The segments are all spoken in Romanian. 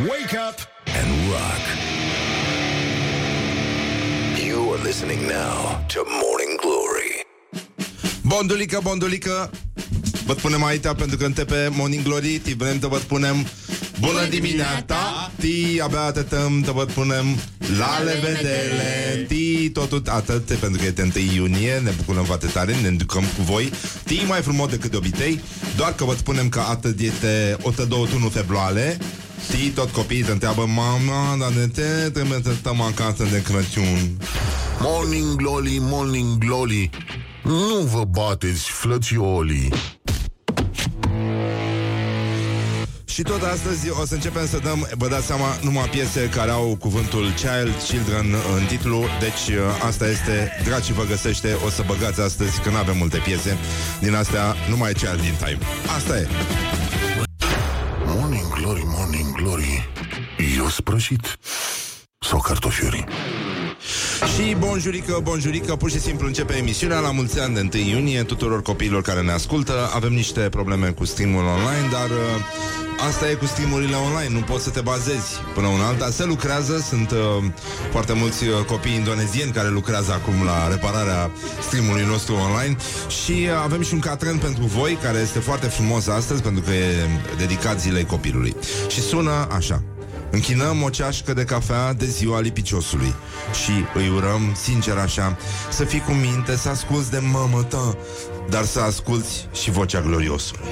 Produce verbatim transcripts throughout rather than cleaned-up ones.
Wake up and rock. You are listening now to Morning Glory. Bondulică, bondulică, vă spunem aici pentru că începe Morning Glory. Ti vrem să vă spunem bună dimineața. Ti abia atâtăm să vă spunem la revedere. Ti totul atât pentru că este întâi iunie. Ne bucurăm foarte tare, ne îndrucăm cu voi. Ti mai frumos decât de obicei. Doar că vă spunem că atât este o sută douăzeci și unu februarie. Ti tot copiii te întreabă: mama, dar de ce trebuie să stăm acasă de Crăciun? Morning Glory, Morning Glory, nu vă bateți, flățiolii. Și tot astăzi o să începem să dăm, vă dați seama, numai piese care au cuvântul Child, Children în titlu. Deci asta este, dragi, vă găsește. O să băgați astăzi, că nu avem multe piese din astea, numai Child in Time. Asta e. Morning Glory, Morning Glory, eu sprășit sau cartofiuri? Și bonjurică, bonjurică, pur și simplu începe emisiunea. La mulți ani de întâi iunie tuturor copiilor care ne ascultă. Avem niște probleme cu streamul online, dar uh, asta e cu streamurile online. Nu poți să te bazezi până una alta. Se lucrează, sunt uh, foarte mulți uh, copii indonezieni care lucrează acum la repararea streamului nostru online. Și uh, avem și un catren pentru voi, care este foarte frumos astăzi, pentru că e dedicat zilei copilului. Și sună așa: închinăm o ceașcă de cafea de ziua lipiciosului și îi urăm, sincer așa, să fii cu minte, să asculți de mamă ta, dar să asculți și vocea gloriosului.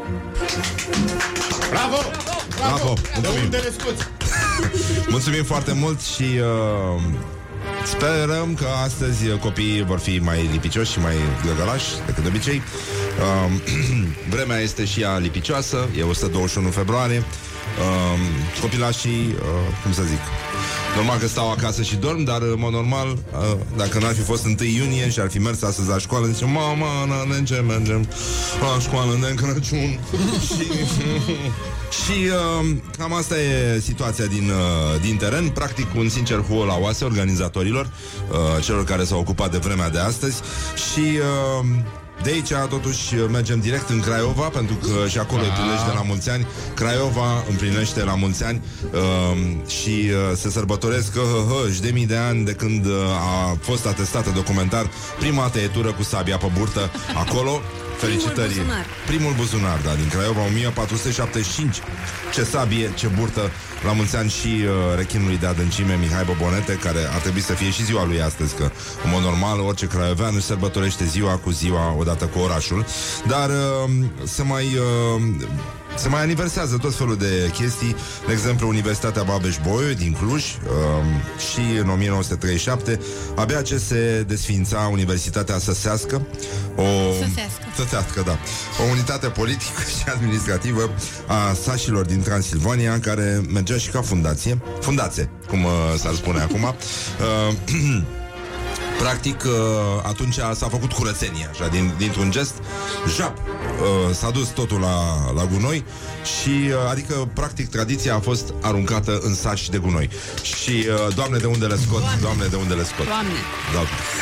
Bravo! Bravo! Bravo! De unde le scoți? Mulțumim foarte mult și uh, sperăm că astăzi copiii vor fi mai lipicioși și mai găgălași decât de obicei. Uh, vremea este și ea lipicioasă, e o sută douăzeci și unu februarie. Uh, copilașii, uh, cum să zic, normal că stau acasă și dorm, dar în mod normal, uh, dacă n-ar fi fost întâi iunie și ar fi mers astăzi la școală, zice: mama, na, ne ce mergem la școală de Crăciun. și și uh, cam asta e situația din, uh, din teren. Practic un sincer huo la oase organizatorilor, uh, celor care s-au ocupat de vremea de astăzi. Și uh, de aici, totuși, mergem direct în Craiova, pentru că și acolo îi prilește la mulți ani. Craiova împlinește la mulți ani uh, și uh, se sărbătoresc uh, de mii de ani de când uh, a fost atestată documentar prima tăietură cu sabia pe burtă acolo. Felicitări. Primul buzunar. Primul buzunar, da, din Craiova, o mie patru sute șaptezeci și cinci. Ce sabie, ce burtă. La mulți ani și uh, rechinului de adâncime Mihai Bobonete, care ar trebui să fie și ziua lui astăzi, că în mod normal orice craiovean își sărbătorește ziua cu ziua odată cu orașul. Dar uh, se mai... Uh, se mai aniversează tot felul de chestii. De exemplu, Universitatea Babeș-Bolyai din Cluj, uh, și în o mie nouă sute treizeci și șapte abia ce se desființa Universitatea Săsească, o... Săsească. Săsească, da. O unitate politică și administrativă a sașilor din Transilvania, care mergea și ca fundație. Fundație, cum uh, s-ar spune acum. Uh, Practic, atunci s-a făcut curățenie, așa, din, dintr-un gest, jap, s-a dus totul la, la gunoi și, adică, practic, tradiția a fost aruncată în sași de gunoi. Și, Doamne, de unde le scot? Doamne, Doamne de unde le scot? Doamne! Da.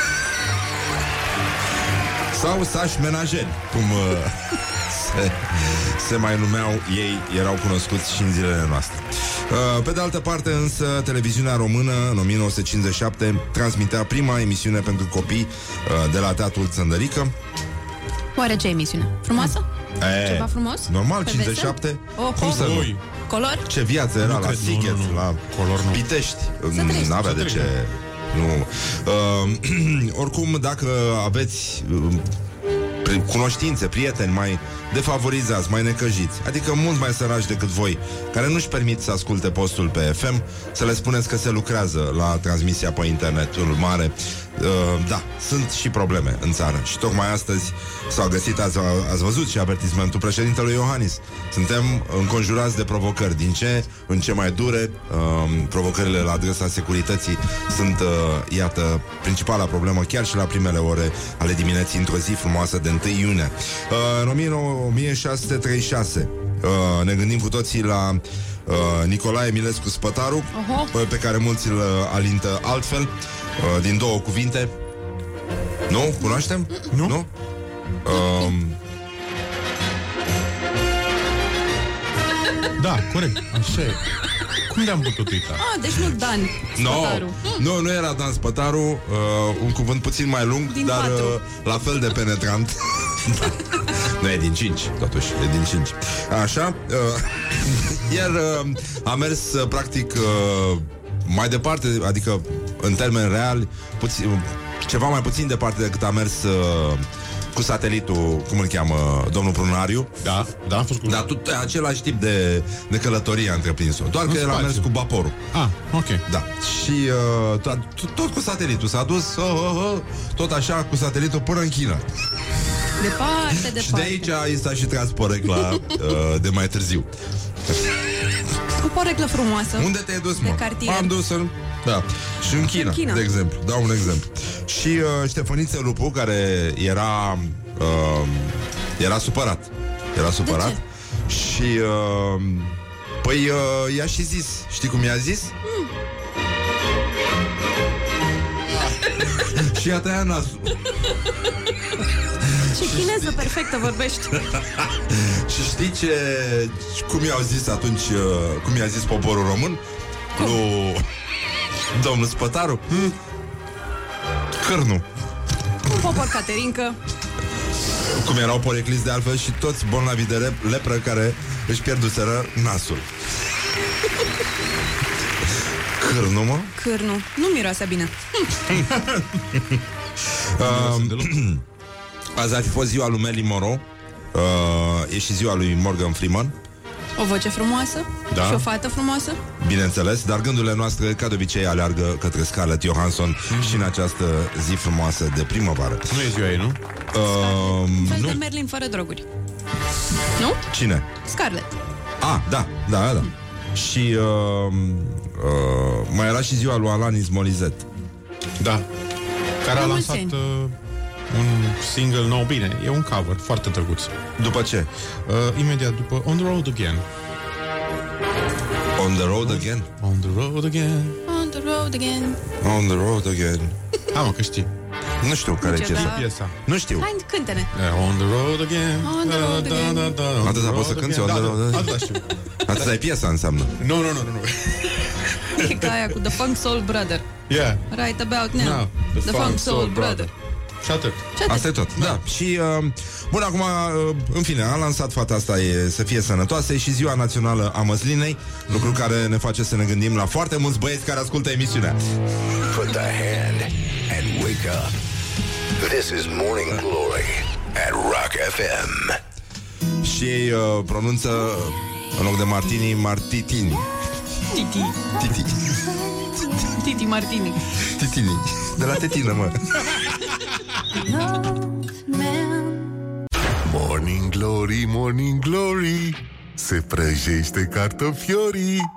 Sau sași menajeri, cum se, se mai numeau ei, erau cunoscuți și în zilele noastre. Pe de altă parte, însă, televiziunea română în o mie nouă sute cincizeci și șapte transmitea prima emisiune pentru copii de la Teatrul Țăndărică. Oare ce emisiune? Frumoasă? E, Ceva frumos? normal, Pe cincizeci și șapte. Oh, Cum oh. să nu? Color? Ce viață era Nu la cred, Sighet, nu, nu, nu. la Color nu. Pitești. trăiești. N-avea de Să ce. Nu. Uh, oricum, dacă aveți uh, cunoștințe, prieteni mai defavorizați, mai necăjiți, adică mult mai săraci decât voi, care nu-și permit să asculte postul pe F M, să le spuneți că se lucrează la transmisia pe internetul mare. Uh, da, sunt și probleme în țară. Și tocmai astăzi s-au găsit, ați, ați văzut și avertismentul președintelui Iohannis. Suntem înconjurați de provocări. Din ce în ce mai dure, uh, provocările la adresa securității sunt, uh, iată, principala problemă, chiar și la primele ore ale dimineții, într-o zi frumoasă de întâi iunie. Uh, în o mie șase sute treizeci și șase uh, ne gândim cu toții la uh, Nicolae Eminescu Spătaru, uh-huh. pe care mulți îl alintă altfel, uh, din două cuvinte. Nu? Cunoaștem? Nu? Nu? Um, Da, corect, așa e. Cum de-am putut uita? Ah, deci nu Dan No, Spătaru. nu, nu era Dan Spătaru, uh, un cuvânt puțin mai lung, Din dar patru. uh, la fel de penetrant. Da. Nu, e din cinci, totuși, e din cinci. Așa, uh, iar uh, a mers, uh, practic, uh, mai departe, adică, în termeni reali, puțin, ceva mai puțin departe decât a mers uh, cu satelitul, cum îl cheamă, domnul Prunariu. Da, da, am fost cu... Dar tot același tip de, de călătorie a întreprins-o. Doar În că el a spațiu. mers cu vaporul. Ah, ok. Da. Și uh, tot, tot cu satelitul. S-a dus uh, uh, uh, tot așa cu satelitul până în China. Departe, departe. Și de aici i s-a și tras porecla uh, de mai târziu. O poreclă frumoasă. Unde te-ai dus, mă? De cartier. M-am dus în... Da. Și în China, În China. de exemplu. Dau un exemplu. Și uh, Ștefăniță Lupu, care era... Uh, era supărat. Era supărat. De Și... Uh, păi uh, i-a și zis. Știi cum i-a zis? Mm. Și a tăiat nasul. Și chineză perfectă vorbești. Și știi ce... Cum i-au zis atunci... Uh, cum i-a zis poporul român? Cum? Lui domnul Spătaru? Hmm? Cârnu. Un popor Caterincă. Cum erau porecliți de altfel și toți bolnavi de rep- lepră care își pierduseră nasul. Cârnu, mă? Cârnu. Nu miroase bine. uh, Azi ar fi fost ziua lui Marilyn Monroe. uh, E și ziua lui Morgan Freeman. O voce frumoasă. Da. Și o fată frumoasă. Bineînțeles, dar gândurile noastre, ca de obicei, aleargă către Scarlett Johansson mm-hmm. și în această zi frumoasă de primăvară. Nu e ziua ei, nu? uh, Fel Nu? de Merlin fără droguri. Nu? Cine? Scarlett. Ah, da, da, da, da. Și uh, uh, mai era și ziua lui Alanis Morissette. Da. Care a La lansat mulți uh, un single nou. Bine, e un cover foarte drăguț. După ce? Uh, imediat după On the Road Again. On the road again? On the road again. On the road again. On the road again. Ha, mă, că știi. Nu știu care e Nici eu, piesa. da. Piesa. Nu știu. Hai, cânte-ne. Yeah, on the road again. On the road Da, again. da, da, da, on Atâta the poți să road cânti, again. on the Da, road da, again. atâta știu. Atâta e piesa înseamnă. Nu, nu, nu, nu, nu. E ca aia cu The Funk Soul Brother. Yeah. Right about now. Now, The, Funk Soul Brother. Și atât. Ce atât? Asta e tot, da. Și, uh, bun, acum, uh, în fine, a lansat fata asta e să fie sănătoasă. E și ziua națională a măslinei, lucru care ne face să ne gândim la foarte mulți băieți care ascultă emisiunea. Put the hand and wake up. This is Morning Glory at Rock F M. Și ei uh, pronunță, în loc de martini, martitini. Titi. Titi. Titi Martini. Titini. De la tetină, mă. Morning Glory, Morning Glory, se prăjește cartofiorii.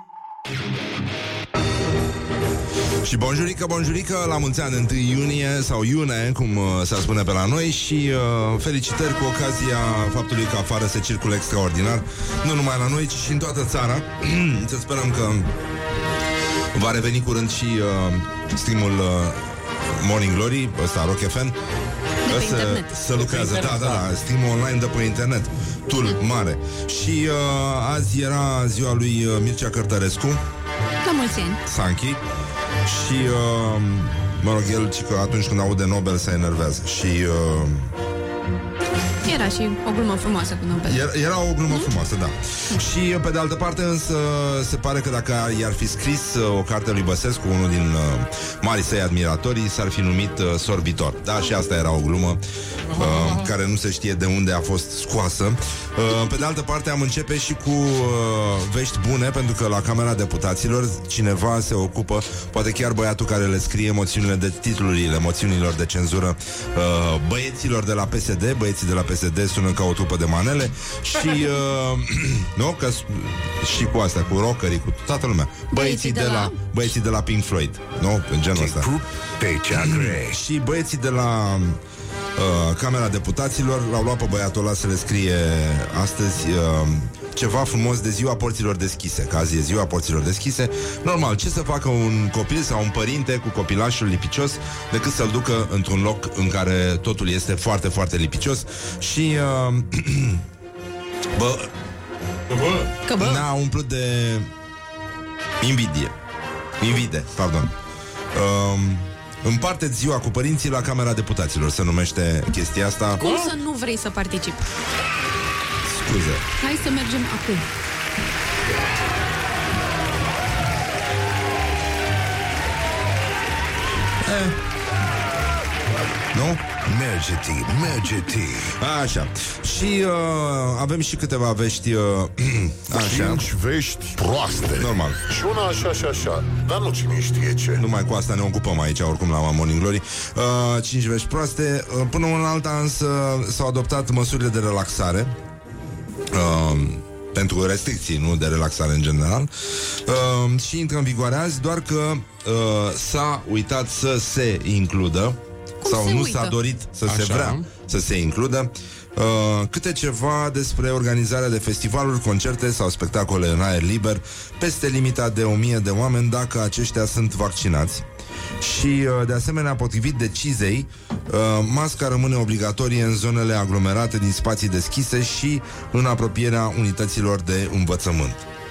Și bonjurică, bonjurică, la mulți ani, întâi iunie sau iune, cum uh, se spune pe la noi. Și uh, felicitări cu ocazia faptului că afară se circulă extraordinar. Nu numai la noi, ci și în toată țara. Să sperăm că va reveni curând și uh, streamul uh, Morning Glory, ăsta Rock F M. pe Să, internet. să lucrează, da, da, da, streamul online de pe internet. Tul mare. Și uh, azi era ziua lui uh, Mircea Cărtărescu, La mulți ani. Sanchi. Și, uh, mă rog, el ci că atunci când aude Nobel se enervează. Și uh, Era și o glumă frumoasă cu Nobel. era, era o glumă frumoasă, da. Și pe de altă parte însă se pare că dacă i-ar fi scris uh, o carte lui Băsescu, unul din uh, marii săi admiratorii, s-ar fi numit uh, Sorbitor. Da, și asta era o glumă uh, care nu se știe de unde a fost scoasă. uh, Pe de altă parte am începe și cu uh, vești bune, pentru că la Camera Deputaților cineva se ocupă, poate chiar băiatul care le scrie moțiunile de titlurile moțiunilor de cenzură uh, băieților de la P S D. Băieții de la P S D sună ca o trupă de manele. Și uh, nu, că și cu asta, cu rockerii, cu toată lumea. Băieții de la băieții de la Pink Floyd, nu? În genul ăsta. Pe Chakre. Și băieții de la uh, Camera Deputaților l-au luat pe băiatul ăla să le scrie astăzi uh, ceva frumos de ziua porților deschise. Că azi e ziua porților deschise. Normal, ce să facă un copil sau un părinte cu copilașul lipicios decât să-l ducă într-un loc în care totul este foarte, foarte lipicios. Și uh, bă, Că bă. ne-a umplut de invidie. Invide, pardon. Um, Împarte-ți ziua cu părinții la Camera Deputaților, se numește chestia asta. Cum să nu vrei să participi? Scuze. Hai să mergem acum. Eh. Nu? Merge-te, merge-te. Așa. Și uh, avem și câteva vești uh, așa. Cinci vești proaste. Normal. Și una așa și așa. Dar nu cine știe ce. Numai cu asta ne ocupăm aici, oricum la Morning Glory. uh, Cinci vești proaste. uh, Până în alta însă s-au adoptat măsurile de relaxare, uh, pentru restricții, nu de relaxare în general, uh, și intră în vigoare azi. Doar că uh, s-a uitat să se includă, Cum sau se nu uită? s-a dorit să Așa. se vrea să se includă uh, câte ceva despre organizarea de festivaluri, concerte sau spectacole în aer liber peste limita de o mie de oameni, dacă aceștia sunt vaccinați. Și uh, de asemenea, potrivit decizei, uh, masca rămâne obligatorie în zonele aglomerate din spații deschise și în apropierea unităților de învățământ.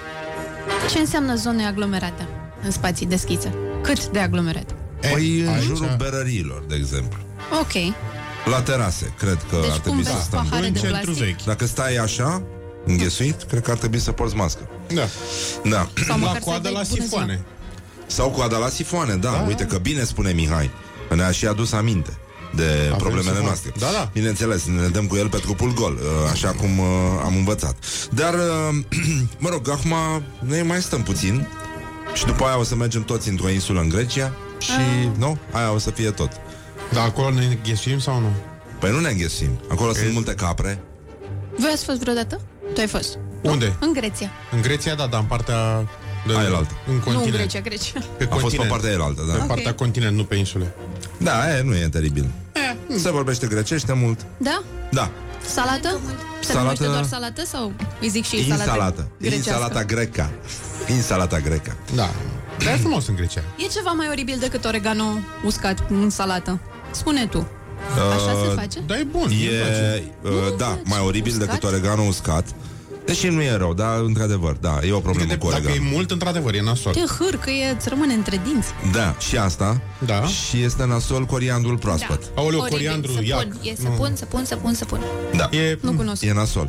Ce înseamnă zone aglomerate în spații deschise? Cât de aglomerate? Păi în aici- jurul berăriilor, de exemplu. Ok. La terase, cred că Deci ar cum trebui să vezi stăm. pahare În de centru plastic? vechi. Dacă stai așa, înghesuit, cred că ar trebui să porți mască. Da. Da. Sau La măcar să-i coadă dai la bună ziua. sifoane. Sau coada la sifoane, da. da. Uite că bine spune Mihai. Ne-a și adus aminte de Avem problemele sifoane. noastre. Da, da. Bineînțeles, ne dăm cu el pe trupul gol, așa cum uh, am învățat. Dar, uh, mă rog, acum noi mai stăm puțin și după aia o să mergem toți într-o insulă în Grecia și, Ah. nu? Aia o să fie tot. Dar acolo ne ghesuim sau nu? Păi nu ne înghesuim. Acolo sunt multe capre. Voi ați fost vreodată? Tu ai fost? Unde? În Grecia. În Grecia, da, dar în partea de Aia e altă. în Nu continent. în Grecia, Grecia. Pe A fost pe continent. partea elaltă, da. Pe Ok. partea continent, nu pe insule. Da, aia nu e teribil. Se vorbește grecește mult. Da? Da. Salată? Se Salată- numește doar salată sau îi zic și salată Insalată. grecească? Insalata greca. Insalata greca. Da. Dar e frumos în Grecia. E ceva mai oribil decât oregano uscat în salată. Spune tu. Așa se face? Dar e bun. îmi place. E, uh, Nu-mi da, place. mai oribil Uscat? decât oregano uscat. Deși nu e rău, dar într-adevăr, da, e o problemă Depinde, cu dacă e oregano. mult, într-adevăr, e nasol. Te hârcăie, îți rămâne între dinți. Da, și asta. Da. Și este nasol coriandrul proaspăt. Da. Aoleu, Oribil. coriandru, să iac. pun, e să Nu. pun, să pun, să pun, să pun. Da. E, Nu cunosc. E nasol.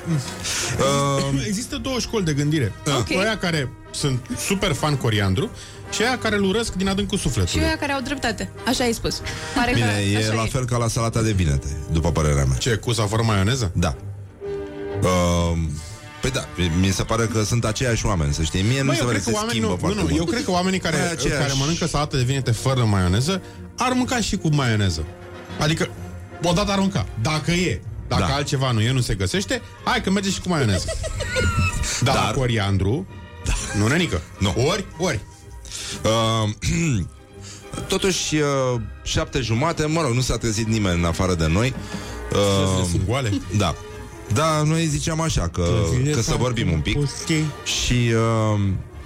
Uh, Există două școli de gândire. Ok. Aia care sunt super fan coriandru și aia care îl urăsc din adâncul Și sufletului. ăia care au dreptate. Așa ai spus. Pare bine, că e așa la fel ca la salata de vinete, după părerea mea. Ce, cu sau fără maioneză? Da. Uh, Păi da, mi se pare că sunt aceiași oameni, să știi. Mie nu Bă, se eu pare cred că că se oamenii, schimbă nu, foarte nu, mult. eu cred că oamenii care, Aia aceeași. care mănâncă salată de vinete fără maioneză ar mânca și cu maioneză. Adică, odată ar mânca. Dacă e. Dacă Da. altceva nu e, nu se găsește, hai că merge și cu maioneză. Dar, Dar- la coriandru, da. nu nenică. Nu. Ori, ori. Uh, Totuși, uh, șapte jumate, mă rog, nu s-a trezit nimeni în afară de noi. Uh, Sunt goale. da. Da, noi ziceam așa, că, că să vorbim un pic. Și uh,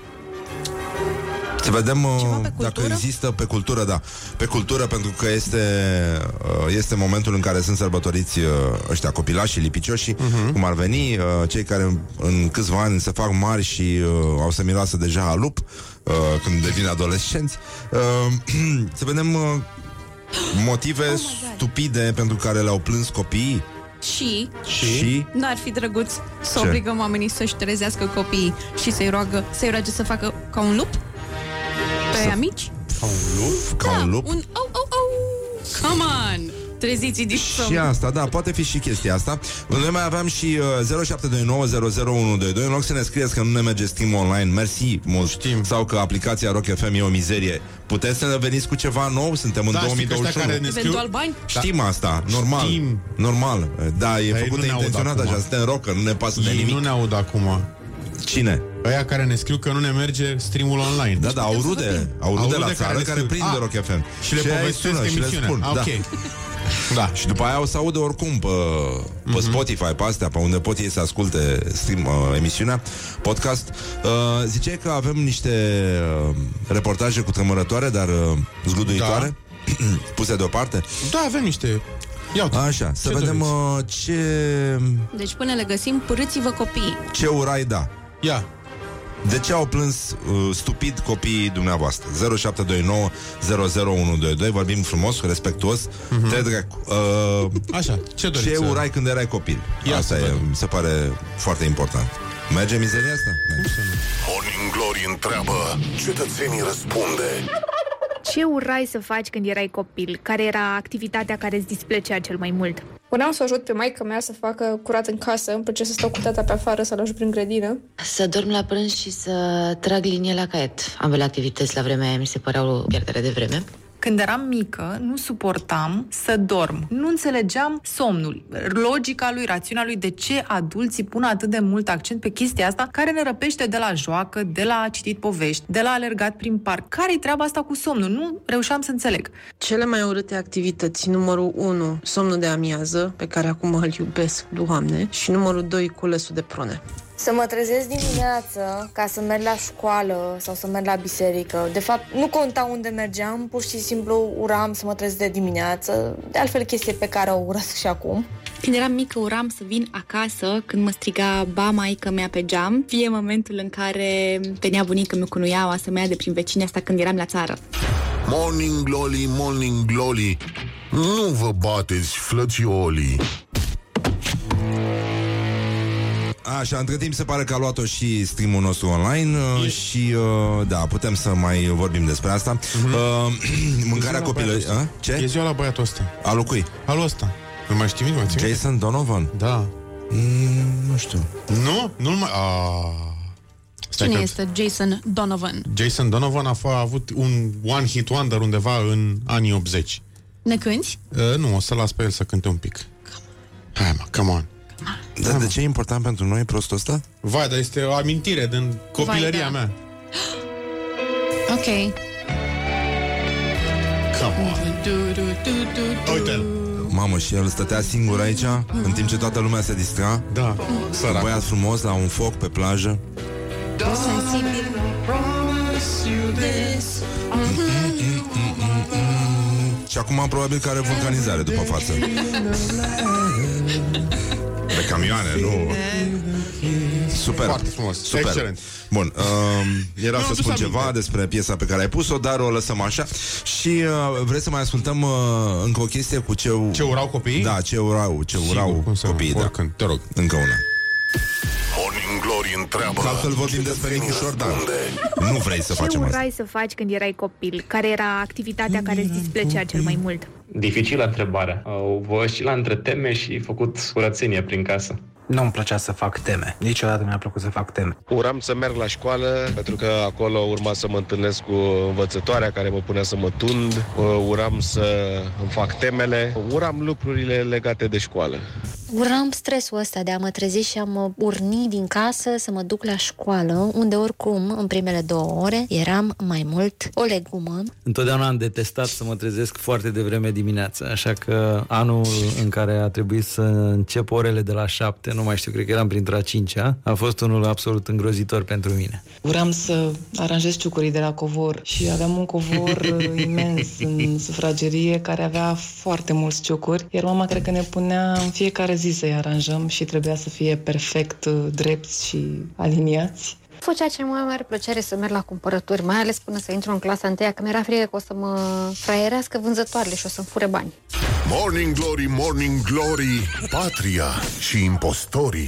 să vedem uh, Ceva pe dacă cultură? există pe cultură, da. Pe cultură, pentru că este uh, este momentul în care sunt sărbătoriți uh, ăștia copilași și lipicioși, uh-huh. cum ar veni, uh, cei care în câțiva ani se fac mari și uh, au să miroasă deja a lup uh, când devin adolescenți. Uh, să vedem uh, motive God. stupide pentru care le-au plâns copiii. Și Și, și n-ar fi drăguț să Ce? obligăm oamenii să-și trezească copiii și să-i roagă, să-i roage să facă ca un lup? Pe amici? Ca un lup? ca un lup. Un au, au, au. Come on! Treziți din Și somn. asta, da, poate fi și chestia asta. Noi mai aveam și uh, zero șapte doi nouă zero zero unu doi doi. În loc să ne scrieți că nu ne merge stream online, mersi mult. Știm. Sau că aplicația Rock F M e o mizerie. Puteți să ne veniți cu ceva nou? Suntem în Da, două știi mii că ăștia douăzeci și unu. care ne Eventual bani? Știm asta, normal. Știm. Normal. Da, e Dar ei făcută nu ne aud intenționat acum. așa, suntem rocker, nu ne pasă de Ei nimic. nu ne aud acum. Cine? Aia care ne scriu că nu ne merge streamul online. Da, da, au rude, au rude la țară ne care scriu. prind de Ah, Rock F M. Și le aia îi povestesc sună și le emisiunea. spun, Ah, da. ok. Da. Și după aia o să audă oricum pe, pe Mhm. Spotify, pe astea, pe unde pot ei să asculte stream, uh, emisiunea, podcast. Uh, ziceai că avem niște uh, reportaje cu tremurătoare, dar uh, zguduitoare, Da. puse deoparte. Da, avem niște... Așa, să Ce vedem doriți? uh, ce... Deci până le găsim, părâți-vă copiii. Ce urai da. Ia. De ce au plâns uh, stupid copiii dumneavoastră? zero șapte doi nouă zero zero unu doi doi. Vorbim frumos, respectuos. Mm-hmm. Te dracu. Uh, Așa, ce doriți? ce să- urai când erai copil? Ia Asta să e, vedem. mi se pare foarte important. Merge mizeria asta? Merge. Morning Glory întreabă, cetățenii răspunde. Ce urai să faci când erai copil? Care era activitatea care îți displăcea cel mai mult? Vreau să ajut pe maică mea să facă curat în casă, îmi place să stau cu tata pe afară, să-l ajut prin grădină. Să dorm la prânz și să trag linie la caiet. Ambele activități la vremea aia mi se păreau o pierdere de vreme. Când eram mică, nu suportam să dorm. Nu înțelegeam somnul, logica lui, rațiunea lui, de ce adulții pun atât de mult accent pe chestia asta, care ne răpește de la joacă, de la citit povești, de la alergat prin parc. Care-i treaba asta cu somnul? Nu reușeam să înțeleg. Cele mai urâte activități, numărul unu, somnul de amiază, pe care acum îl iubesc, Doamne, și numărul doi, culesul de prune. Să mă trezesc dimineață ca să merg la școală sau să merg la biserică. De fapt, nu conta unde mergeam, pur și simplu uram să mă trezesc de dimineață. De altfel, chestie pe care o urăsc și acum. Când eram mică, uram să vin acasă când mă striga ba maică mea pe geam, fie momentul în care venea bunica-mi cu nuiaua să mă ia de prin vecini, asta când eram la țară. Morning Glory, Morning Glory, nu vă bateți, flățiolii. Așa, între timp se pare că a luat-o și streamul nostru online uh, și, uh, da, putem să mai vorbim despre asta. Uh-huh. Uh, mâncarea copilării... Uh? Ce? E ziua la băiatul ăsta. A lui cui? A lui ăsta. Nu mai știi, mă țin? Jason Donovan? Da. Mm, nu știu. Nu? Nu mai... A... Stai Cine că... este Jason Donovan? Jason Donovan a, f- a avut un one hit wonder undeva în anii optzeci. Ne cânti? Uh, nu, o să las pe el să cânte un pic. Hai, mă, come on. Dar de ce e important pentru noi prostul ăsta? Vai, dar este o amintire din copilăria Vai, da. mea. Ok. Come on. Uite-l. Mamă, și el stătea singur aici, în timp ce toată lumea se distra. Da, Un băiat frumos la un foc pe plajă. Sensibil. Și acum probabil că are vulcanizare după față. Pe camioane, nu? Super. Foarte frumos, super. Excelent. Bun, uh, era Nu, să nu spun s-a ceva minte. despre piesa pe care ai pus-o, dar o lăsăm așa. Și uh, vrei să mai ascultăm uh, încă o chestie cu ce... Ce urau copiii? Da, ce urau, ce urau Sigur, cum să nu, copiii, da. oricând, te rog. Încă una. Morning Glory întreabă, Că altfel vorbim despre cetățenii Nicu Șordan. răspunde. Nu vrei să Ce facem asta. urai să faci când erai copil? Care era activitatea care îți displăcea cel mai mult? Dificilă întrebarea. Voi oscila între teme și făcut curățenie prin casă. Nu-mi plăcea să fac teme. Niciodată mi-a plăcut să fac teme. Uram să merg la școală, pentru că acolo urma să mă întâlnesc cu învățătoarea care mă punea să mă tund. Uram să îmi fac temele. Uram lucrurile legate de școală. Uram stresul ăsta de a mă trezi și a mă urni din casă să mă duc la școală, unde oricum, în primele două ore, eram mai mult o legumă. Întotdeauna am detestat să mă trezesc foarte devreme dimineața, așa că anul în care a trebuit să încep orele de la șapte, nu mai știu, cred că eram printre a cincea, a fost unul absolut îngrozitor pentru mine. Uram să aranjez ciucurii de la covor și aveam un covor imens în sufragerie care avea foarte mulți ciucuri, iar mama cred că ne punea în fiecare zi să-i aranjăm și trebuia să fie perfect drepți și aliniați. Făcea cea mai mare plăcere să merg la cumpărături, mai ales până să intru în clasa întâia, că mi-era frică că o să mă fraierească vânzătoarele și o să-mi fure bani. Morning Glory, Morning Glory, patria și impostorii.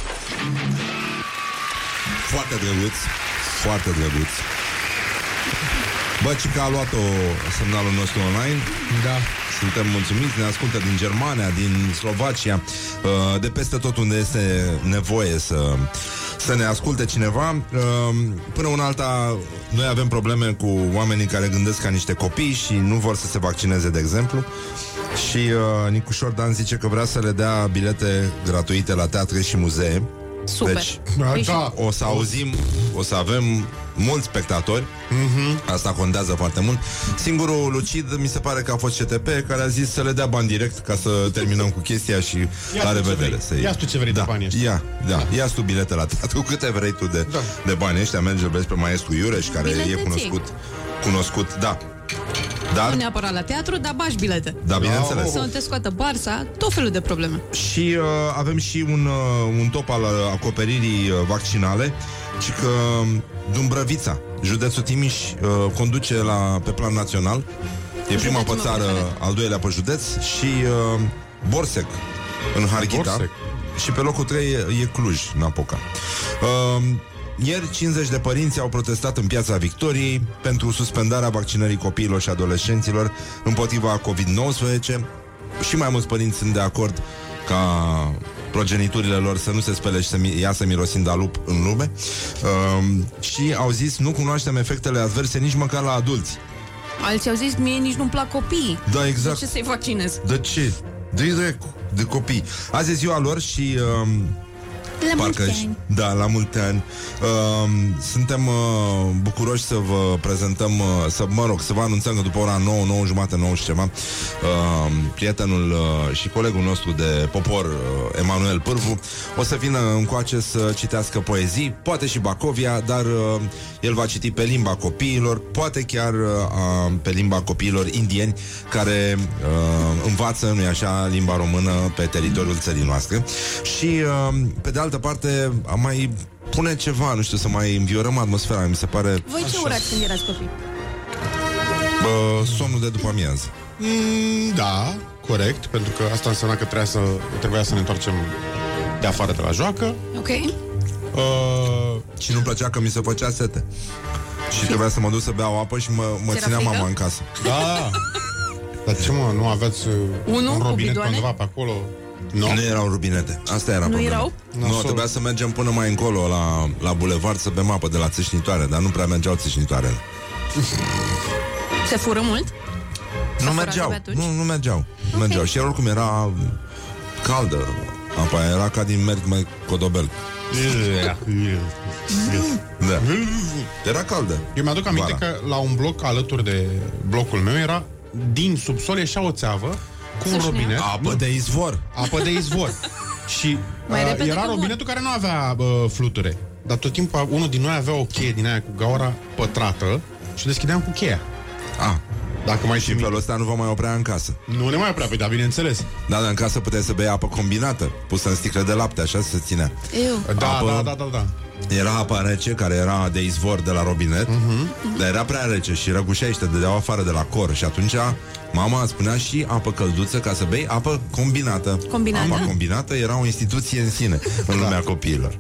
Foarte drăguț, foarte drăguț. Bă, Cica a luat-o semnalul nostru online. Da. Suntem mulțumiți, ne ascultă din Germania, din Slovacia, de peste tot unde este nevoie să, să ne asculte cineva. Până una alta, noi avem probleme cu oamenii care gândesc ca niște copii și nu vor să se vaccineze, de exemplu. Și uh, Nicu Șordan zice că vrea să le dea bilete gratuite la teatre și muzee. Super. Deci, da. o să auzim, o să avem mulți spectatori. Mm-hmm. Asta contează foarte mult. Singurul lucid mi se pare că a fost C T P, care a zis să le dea bani direct ca să terminăm cu chestia și ia la revedere. Să ia tu ce vrei da, de bani ăștia. Ia, da, ia tu bilete la teatru, câte vrei tu de, da. de bani ăștia. Merge, vezi pe maestru Iureș, care bilete e cunoscut. Cunoscut, da. Dar? Nu neapărat la teatru, dar bași bilete. Da, bineînțeles. Să te scoată Barça, tot felul de probleme. Și uh, avem și un, uh, un top al acoperirii uh, vaccinale, ci că Dumbrăvița, județul Timiș, uh, conduce la, pe plan național. E prima pe țară, al doilea pe județ. Și uh, Borsec în Harghita. Borsec. Și pe locul trei e, e Cluj, Napoca. uh, Ieri cincizeci de părinți au protestat în Piața Victoriei pentru suspendarea vaccinării copiilor și adolescenților împotriva covid nouăsprezece. Și mai mulți părinți sunt de acord ca progeniturile lor să nu se spele și să mi- iasă mirosind a lup în lume. uh, Și au zis, nu cunoaștem efectele adverse nici măcar la adulți. Alții au zis, mie nici nu-mi plac copiii. Da, exact. De ce să-i vaccinez? De ce? De dracu, de copii. Azi e ziua lor și... Uh, La Parcă mulți ani. Da, la mulți ani. uh, Suntem uh, bucuroși să vă prezentăm, uh, să, mă rog, să vă anunțăm că după ora nouă, nouă jumate, nouă și ceva, uh, prietenul uh, și colegul nostru de popor, uh, Emanuel Pârvu, o să vină încoace să citească poezii, poate și Bacovia, dar uh, el va citi pe limba copiilor, poate chiar uh, pe limba copiilor indieni care uh, învață, nu-i așa, limba română pe teritoriul țării noastre. Și uh, pe de altă parte am mai pune ceva, nu știu, să mai înviorăm atmosfera, mi se pare. Voi ce urați când erați copii? Bă, somnul de după amiază. Mm, da, corect, pentru că asta înseamnă că trebuia să, trebuia să ne întoarcem de afară de la joacă. Ok. Uh, și nu-mi plăcea că mi se făcea sete. Și trebuia să mă duc să beau apă și mă, mă ținea frică? Mama în casă. Da. Dar ce mă, nu aveți Unu, un robinet cu undeva pe acolo? No. Nu erau rubinete. Asta era nu problema. erau? Nu, no, trebuia să mergem până mai încolo la, la bulevard să bem apă de la țâșnitoare, dar nu prea mergeau țâșnitoarele. Se fură mult? Nu mergeau. Nu, nu mergeau. Okay. Nu mergeau. Și oricum era caldă apa, era ca din merg mai codobel. Da. Era caldă. Eu mi-aduc aminte Vara. că la un bloc alături de blocul meu era, din subsol ieșea o țeavă cu un robinet. Apă de izvor. Apă de izvor. Și uh, era robinetul care nu avea uh, fluture. Dar tot timpul unul din noi avea o cheie din aia cu gaura pătrată și o deschideam cu cheia. Ah. Dacă mai și în felul ăsta nu vă mai oprea în casă. Nu ne mai oprea, pe da, bineînțeles. Da, dar în casă puteai să bei apă combinată, pusă în sticlă de lapte, așa se ținea. Eu. Da, apă, da, da, da, da. Era apa rece, care era de izvor de la robinet, uh-huh. Dar era prea rece și răgușeai și te dădeau afară de la cor. Și atunci mama spunea și apă călduță ca să bei apă combinată. Combinată? Apa combinată era o instituție în sine în lumea da. copiilor.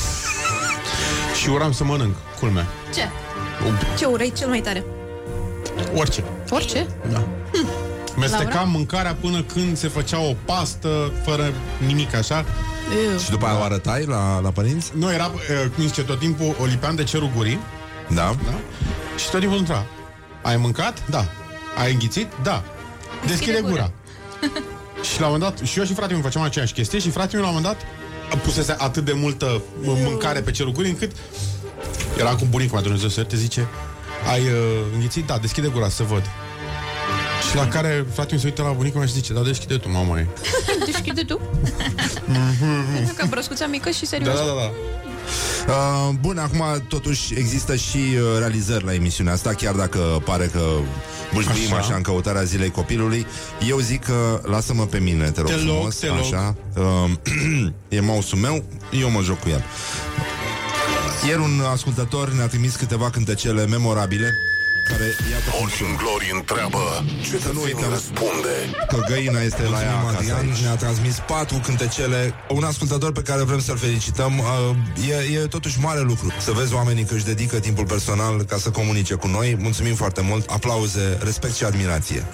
Și uram să mănânc, culmea. Ce? Ce urei cel mai tare? Orice. Orice? Da. Hm. Mestecam mâncarea până când se făcea o pastă fără nimic așa. Eu. Și după aia o arătai la, la părinți? Nu, era, cum zice, tot timpul o lipeam de cerul gurii. Da. Da. Și tot timpul întra. Ai mâncat? Da. Ai înghițit? Da. Deschide, Deschide gura. Și la un moment dat, și eu și fratele meu făceam aceeași chestie și fratele meu la un moment dat pusese atât de multă mâncare pe cerul gurii încât era cu bunicul, mai Dumnezeu să te zice: ai uh, înghițit? Da, deschide gura să văd. Și la care fratele meu se uită la bunicul meu și zice: da, deschide tu, mama e. Deschide tu? Ca broscuța mică și serios. Da, da, da. Uh, bun, acum totuși există și uh, realizări la emisiunea asta, chiar dacă pare că bușbuim așa. așa în căutarea zilei copilului. Eu zic că lasă-mă pe mine, te rog te frumos, loc, te așa. Uh, e mouse-ul meu, eu mă joc cu el. Ieri un ascultător ne-a trimis câteva cântecele memorabile care, iată, Morning Glory întreabă, cetățenii răspunde. Că găina este la ea acasă. Ne-a transmis patru cântecele. Un ascultător pe care vrem să-l felicităm. e, e totuși mare lucru să vezi oamenii că își dedică timpul personal ca să comunice cu noi. Mulțumim foarte mult, aplauze, respect și admirație.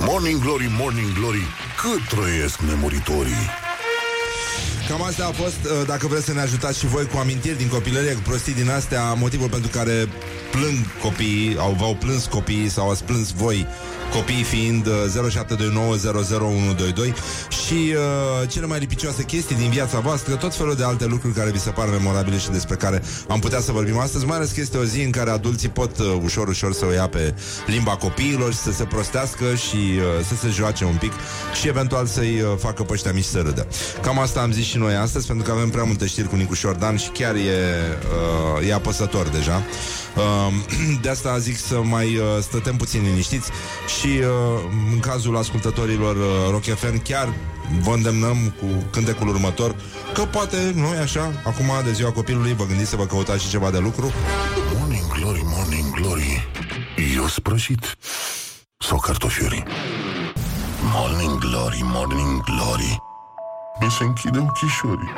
Morning Glory, Morning Glory, cât trăiesc nemuritorii. Cam asta a fost. Dacă vreți să ne ajutați și voi cu amintiri din copilărie, cu prostii din astea, motivul pentru care plâng copiii, au, v-au plâns copiii sau ați plâns voi copiii fiind zero șapte doi nouă zero zero unu doi doi și uh, cele mai lipicioase chestii din viața voastră, tot felul de alte lucruri care vi se par memorabile și despre care am putea să vorbim astăzi, mai ales că este o zi în care adulții pot uh, ușor, ușor să o ia pe limba copiilor și să se prostească și uh, să se joace un pic și eventual să-i uh, facă pe ăștia mici să râdă. Cam asta am zis și noi astăzi, pentru că avem prea multe știri cu Nicu Șordan și chiar e, uh, e apăsător deja. Uh, de asta zic să mai uh, stătem puțin liniștiți și uh, în cazul ascultătorilor uh, Rock F M chiar vă îndemnăm cu cântecul următor că poate noi așa, acum de ziua copilului, vă gândiți să vă căutați și ceva de lucru. Morning Glory, Morning Glory, eu sprășit sau cartofiuri? Morning Glory, Morning Glory, mi se închide ochișorii.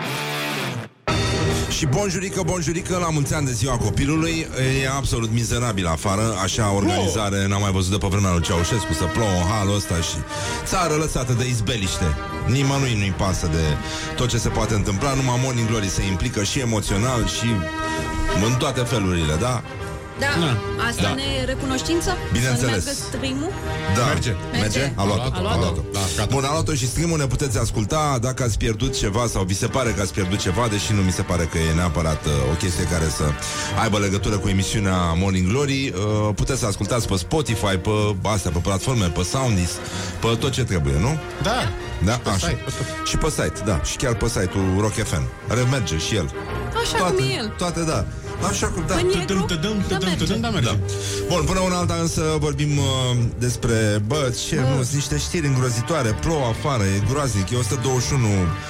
Și bonjurică, bonjurică, la mulți ani de ziua copilului. E absolut mizerabil afară. Așa organizare n-am mai văzut de pe vremea lui Ceaușescu, să plouă în halul ăsta și țară lăsată de izbeliște. Nimănui nu-i pasă de tot ce se poate întâmpla. Numai Morning Glory se implică și emoțional și în toate felurile, da? Da, Da. asta Da. ne recunoștință? Bineînțeles. Să meargă stream-ul? Da. Merge. Merge? A luat-o. A luat-o. A luat-o. Da, Bun, a luat-o și stream-ul ne puteți asculta dacă ați pierdut ceva sau vi se pare că ați pierdut ceva, deși nu mi se pare că e neapărat uh, o chestie care să aibă legătură cu emisiunea Morning Glory. Uh, puteți să ascultați pe Spotify, pe astea, pe platforme, pe Soundis, pe tot ce trebuie, nu? Da. Da, pe așa. site, Și pe site, da. Și chiar pe site-ul Rock F M. Merge și el. Așa toate, cum e el. Toate, da. Așa cum, da. În negru, da, merge. Da, merge. Da. Bun, până una alta însă vorbim uh, despre, bă, ce, Bă. nu, sunt niște știri îngrozitoare. Plouă afară, e groaznic, e o sută douăzeci și unu.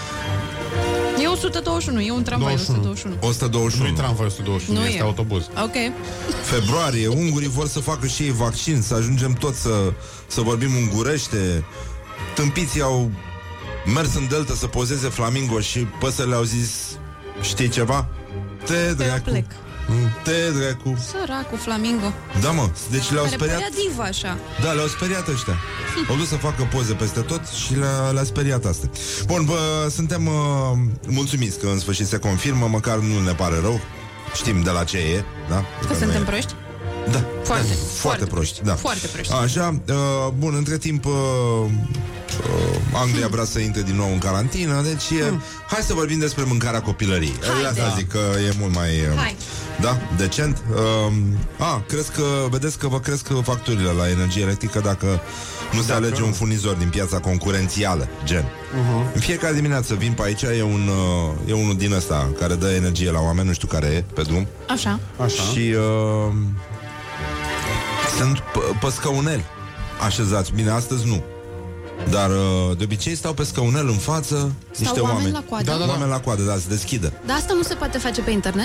E o sută douăzeci și unu, e un tramvai o sută douăzeci și unu. o sută douăzeci și unu. Nu-i tramvai o sută douăzeci și unu, Nu este e. autobuz. Ok. Februarie, ungurii vor să facă și ei vaccin, să ajungem tot să, să vorbim ungurește. Tâmpiții au mers în delta să pozeze flamingo și păsările au zis, știi ceva? Te dracu. plec. Te dracu. Săracul flamingo. Da, mă, deci le-au Care speriat. părea diva așa. Da, le-au speriat ăștia. Au dus să facă poze peste tot și le-a, le-a speriat asta. Bun, bă, suntem uh, mulțumiți că în sfârșit se confirmă, măcar nu ne pare rău. Știm de la ce e, da? Că suntem proști? Da, Foarte, da, foarte foarte proști, da. Foarte proști. Așa, uh, bun, între timp uh, uh, Anglia vrea să intre din nou în carantină, deci e, Hmm. hai să vorbim despre mâncarea copilăriei. Haide. Asta zic că e mult mai uh, Hai. da, decent. Uh, a, crezi că, vedeți că vă cresc facturile la energie electrică dacă nu se Dacă alege nu. un furnizor din piața concurențială, gen. Uh-huh. În fiecare dimineață vin pe aici, e, un, uh, e unul din ăsta care dă energie la oameni, nu știu care e, pe drum. Așa. Așa. Și uh, sunt p- pe scăuneli așezați. Bine, astăzi nu. Dar uh, de obicei stau pe scăunel în față niște oameni oameni. la coadă? Da, da, da. Oameni la coadă, da, se deschidă. Dar asta nu se poate face pe internet?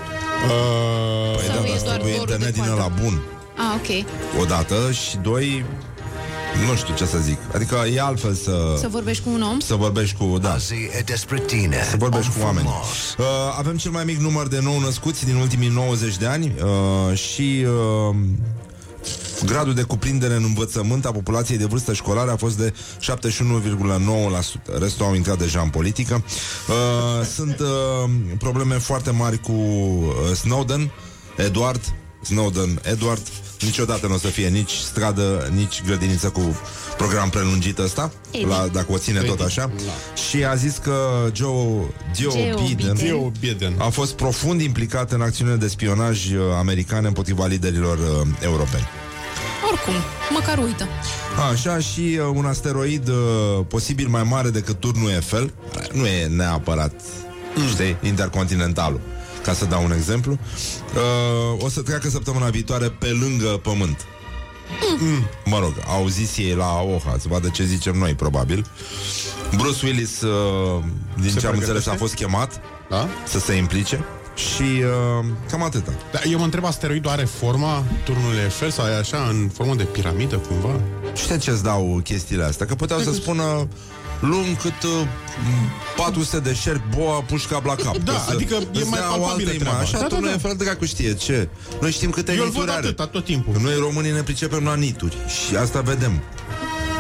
Uh, Păi Sau da, e dar doar trebuie dorul internet de din coadă? ăla bun. Ah, ok. Odată și doi, nu știu ce să zic. Adică e altfel să... Să vorbești cu un om? Să vorbești cu, da, să vorbești cu oameni. Uh, avem cel mai mic număr de nou născuți din ultimii nouăzeci de ani uh, și uh, gradul de cuprindere în învățământ a populației de vârstă școlară a fost de șaptezeci și unu virgulă nouă la sută. Restul au intrat deja în politică. Uh, sunt uh, probleme foarte mari cu uh, Snowden, Edward, Snowden, Edward. Niciodată nu o să fie nici stradă, nici grădiniță cu program prelungit ăsta, la, dacă o ține tot așa. Și a zis că Joe, Joe, Joe Biden, Joe Biden a fost profund implicat în acțiunile de spionaj uh, americane împotriva liderilor uh, europeni. Oricum, măcar uită. Așa, și uh, un asteroid uh, posibil mai mare decât turnul Eiffel, nu e neapărat, mm. știi, intercontinentalul, ca să dau un exemplu, uh, o să treacă săptămâna viitoare pe lângă Pământ. Mm. Mă rog, au zis ei la OHA, să vadă ce zicem noi, probabil. Bruce Willis, uh, din Se ce am înțeles, a pregătește? fost chemat, da? să se implice. Și uh, cam atâta. Da, eu mă întreb, asteroidul are forma turnului Eiffel sau e așa, în formă de piramidă, cumva? Știi ce-ți dau chestiile astea? Că puteau să spună lung cât uh, patru sute de șerpi, boa, pușca la cap. Da, Să- adică e îți mai dea o palpabilă altă treaba. imagine. Așa, Da, tu da, nu da. e fel dracu știe ce. Noi știm câte Eu îl nituri văd are. atâta tot timpul. Că noi românii ne pricepem la nituri. Și asta vedem.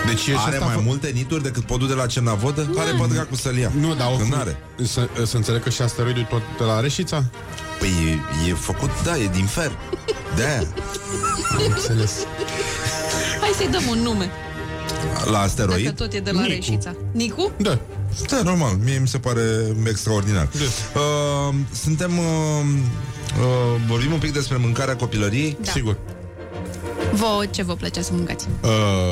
Deci e are mai fă... multe nituri decât podul de la Cernavodă? Nu. Are pe dracu să-l ia. Nu, dar când are. Să, să înțeleg că și asteroidul tot de la Reșița? Păi e, e făcut, da, e din fer. De-aia. Înțeles. Hai să-i dăm un nume. La asteroid? Dacă tot e de la Nicu. Reșița. Nicu? Da. Da, normal, mie mi se pare extraordinar. uh, Suntem uh, uh, vorbim un pic despre mâncarea copilăriei. Da. Sigur. Vă, ce vă plăcea să mâncați? uh,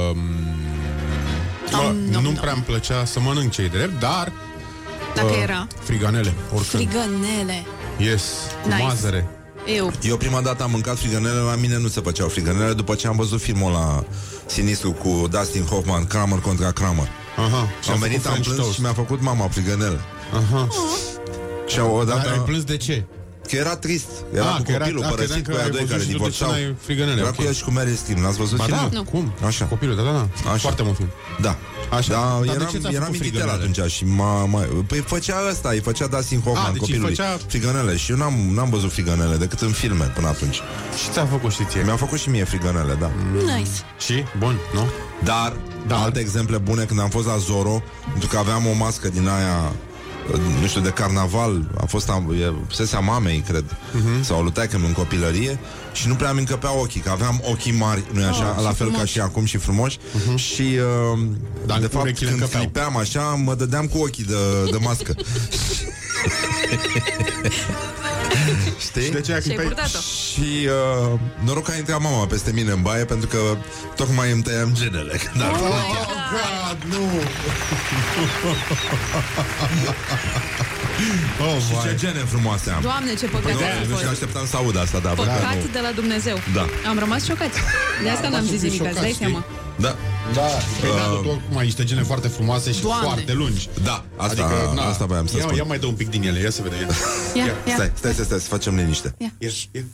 Nom, nom, Nu nom. prea îmi plăcea să mănânc, ce-i drept, dar Dacă uh, era? friganele, oricând. Frigănele. Yes, cu Nice. mazăre. Eu. Eu prima dată am mâncat frigănele, la mine nu se făceau frigănele după ce am văzut filmul la Sinistru cu Dustin Hoffman, Kramer contra Kramer. Aha. Și am a venit, făcut am French plâns toast. și mi-a făcut mama frigănele. Aha. Și odată... Dar ai plâns de ce? Că era trist. Era Ah, cu că era- copilul ah, părăsit credeam cu că aia ai doi văzut care și tu de divorțau. ce n-ai frigănele, Era ok. cu el și cu Meryl Streep. N-ați văzut Ba filmul? da, nu. Cum? Așa. Copilul, da, da, da. Așa. Foarte mult film. Da. Așa. Da, Dar de eram, ce ți-a eram făcut mititel frigănele? atunci și m-a, m-a, păi făcea ăsta, îi făcea Dustin Hoffman, Ah, deci îi copilului, făcea- frigănele. Și eu n-am, n-am văzut frigănele decât în filme până atunci. Și ți-a făcut și ție? Mi-a făcut și mie frigănele, da. Nice. Și? Bun, nu? Dar, da. alte exemple bune, când am fost la Zorro, pentru că aveam o mască din aia, nu știu, de carnaval, a fost sesea mamei, cred, uh-huh. sau lui taică-mi în copilărie, și nu prea mi încăpea ochii, că aveam ochii mari, nu-i așa, Oh, la și fel frumoși. ca și acum, și frumoși, uh-huh. și uh, Dar de fapt, urechile când încăpeau. clipeam așa, mă dădeam cu ochii de, de mască. Știi? Și de ce ai Și ai clipeai? purtat-o. Și uh, noroc că a intrat mama peste mine în baie, pentru că tocmai îmi tăiam genele când ar Oh, God, nu! Oh, și vai. ce gene frumoase am. Doamne, ce păcat Doamne, a nu fost. știu, așteptam să aud asta, da. Păcat nu. de la Dumnezeu. Da. Am rămas șocați. De asta n-am zis nimic, îți dai seama. Da. Da, Uh, uh, oricum ai niște gene foarte frumoase și Doamne. foarte lungi. Da, asta, Adică, na, asta voiam să ia, spun. ia mai dă un pic din ele, ia să vedem. Ia, ia. Stai, stai, stai, stai, să facem liniște. Ia, ia.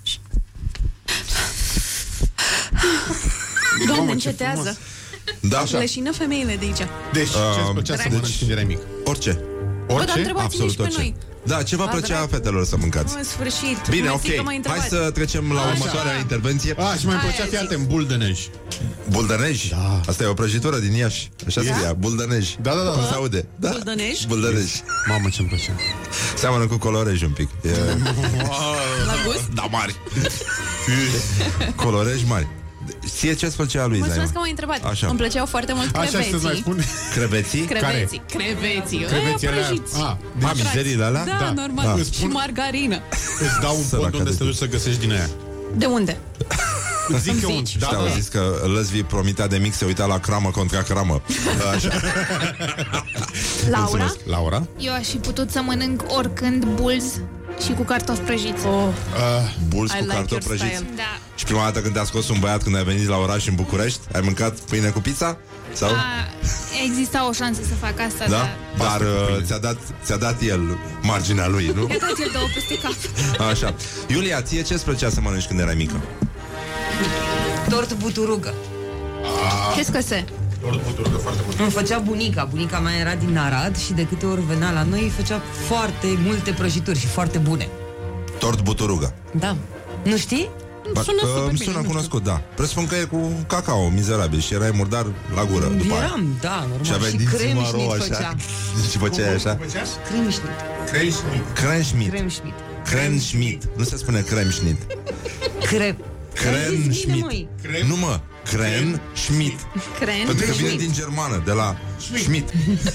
Doamne, Mamă, ce încetează. frumos. Da, așa. Leșină femeile de aici. Deci, ce-ți plăcea să mănânci când erai mic? Orice. Bă, dar întrebați-ne Absolut și pe orice. noi. Da, ce vă A, plăcea dracu. fetelor să mâncați? În sfârșit. Bine, Mersi că ok. m-ai Hai întrebat. să trecem la Așa. următoarea intervenție. A, și mai Aia plăcea, fii zic. atent, buldănej. Buldănej? Da. Asta e o prăjitură din Iași. Așa Da? scria, buldănej. Da, da, da. Cum se aude? Da? Buldănej? Buldănej. Mamă, ce-mi plăcea. Seamănă cu colorej un pic. E... La gust? Da, mari. Colorej mari. Ție ce-ți plăcea lui, Mulțumesc Zaima? că m-ai întrebat. Așa. Îmi plăceau foarte mult Așa să-ți mai creveții. spun. Creveții? Creveții. Creveții. Creveții Ăia alea- prăjiți. A, A, mizerile alea? Da, Da. normal. Da. Și margarină. Îți dau un Săraca pont unde de să te duci să găsești din aia. De unde? Îți zic eu un. Zici. Da, Da, da, au da. zis că Lăzvi promitea de mic se uita la cramă contra cramă. Așa. Laura? Mulțumesc. Laura? Eu aș fi putut să mănânc oricând bulz și cu cartofi prăjiți. Oh, Uh, Bulți I cu like cartofi your prăjiți. style. Da. Și prima dată când te-a scos un băiat când ai venit la oraș în București, ai mâncat pâine cu pizza? Sau? A, exista o șansă să fac asta, Da? dar... Dar uh, ți-a, dat, ți-a dat el marginea lui, nu? I-a dat el două peste cap. Așa. Iulia, ție ce-ți plăcea să mănânci când erai mică? Tort buturugă. Ce-ți căse? Îmi făcea bunica. Bunica mea era din Arad și de câte ori venea la noi făcea foarte multe prăjituri și foarte bune. Tort buturugă. Da. Nu știi? Ba- Sună că super îmi bine, sună nu știu. cunoscut, da. Presupun că e cu cacao, mizerabil, și erai murdar la gură după aia. Eram, da, normal. Și aveai și dinții cremșnit maro așa. făcea. Și făceai așa? Cremșnit. Krenschmidt. Cremșnit. Krenschmidt. Nu se spune Kremschnitt. Crep. Krenschmidt. Nu mă, Krenschmidt. Cren. Pentru că vine din germană, de la Schmidt.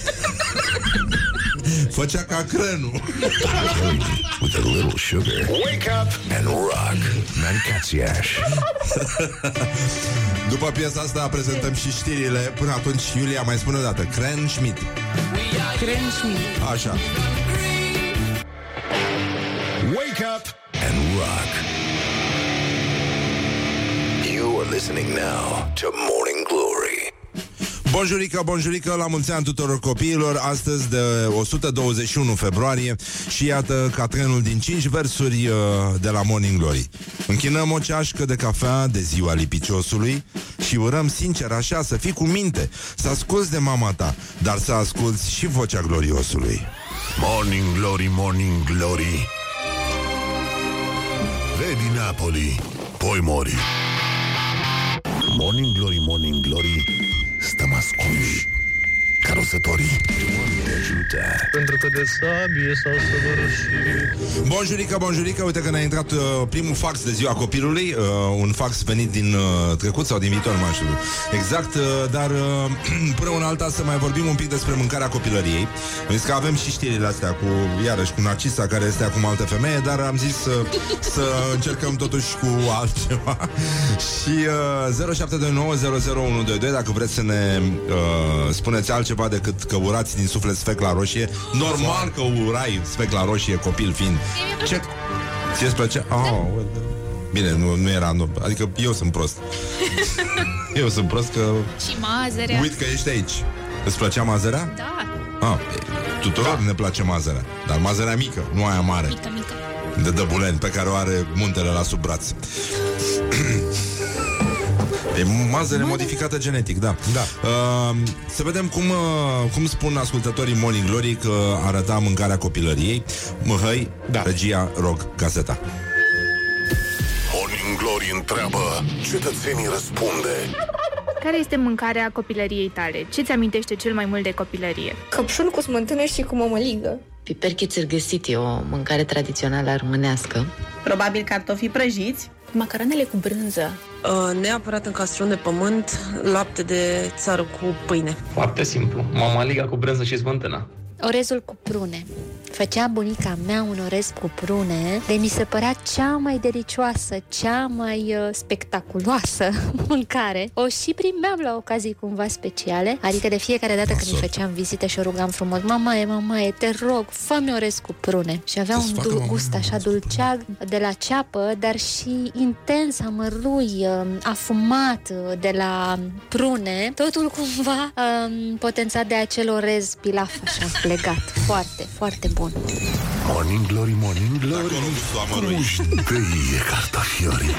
Făcea ca crenul. With a little sugar. Wake up and rock. Mancațiaș. După piesa asta prezentăm și știrile. Până atunci, Iulia, mai spune o dată. Krenschmidt. Cremșnit. Așa. Wake up and rock. You are listening now to Morning Glory. Bonjurică, bonjurică, la mulți ani tuturor copiilor. Astăzi de o sută douăzeci și unu februarie. Și iată ca trenul din cinci versuri uh, de la Morning Glory. Închinăm o ceașcă de cafea de ziua lipiciosului și urăm sincer așa să fii cu minte, să asculți de mama ta, dar să asculți și vocea gloriosului. Morning Glory, Morning Glory. Vedi Napoli, poi mori. Morning Glory, Morning Glory. stăm ascunși ca rozătorii. Pentru că de sabie s-au săvârșit. Bonjurică, bonjurică, uite că ne-a intrat uh, primul fax de ziua copilului, uh, un fax venit din uh, trecut sau din viitor, mai știu exact, uh, dar uh, până una alta să mai vorbim un pic despre mâncarea copilăriei. Am zis că avem și știrile astea cu, iarăși, cu Narcisa, care este acum altă femeie, dar am zis uh, să încercăm totuși cu altceva. Și uh, zero șapte doi nouă zero zero unu doi doi dacă vreți să ne uh, spuneți altceva decât că urați din suflet sfecla roșie. Normal că urai sfecla roșie, copil fiind. Ce? Ție-ți plăcea? Oh, bine, nu, nu era nu, adică eu sunt prost. Eu sunt prost că și mazărea. Uit că ești aici. Îți plăcea mazărea? Da. Ah, tuturor da. Ne place mazărea. Dar mazărea mică, nu aia mare. Mică, mică. De dăbulen, pe care o are muntele la sub braț. E mazăre modificată genetic, da, da. Uh, Să vedem cum, uh, cum spun ascultătorii Morning Glory că arăta mâncarea copilăriei. Măhăi, da. Regia, rog, gazeta. Morning Glory întreabă, cetățenii răspunde. Care este mâncarea copilăriei tale? Ce-ți amintește cel mai mult de copilărie? Căpșuni cu smântână și cu mămăligă. Piperchețuri găsite, o mâncare tradițională românească. Probabil cartofii prăjiți. Macaronele cu brânză. Uh, neapărat în castron de pământ, lapte de țară cu pâine. Foarte simplu. Mămăliga cu brânză și smântână. Orezul cu prune. Făcea bunica mea un orez cu prune de mi se părea cea mai delicioasă, cea mai uh, spectaculoasă mâncare. O și primeam la ocazii cumva speciale, adică de fiecare dată când îi făceam vizite și o rugam frumos: mamaie, mamaie, te rog, fă-mi orez cu prune. Și avea un dul- gust așa dulceag de la ceapă, dar și intens, amărui, uh, afumat de la prune, totul cumva uh, potențat de acel orez pilaf așa legat. Foarte, foarte bun. Morning Glory, Morning Glory, cruși-tăie cartofiorii.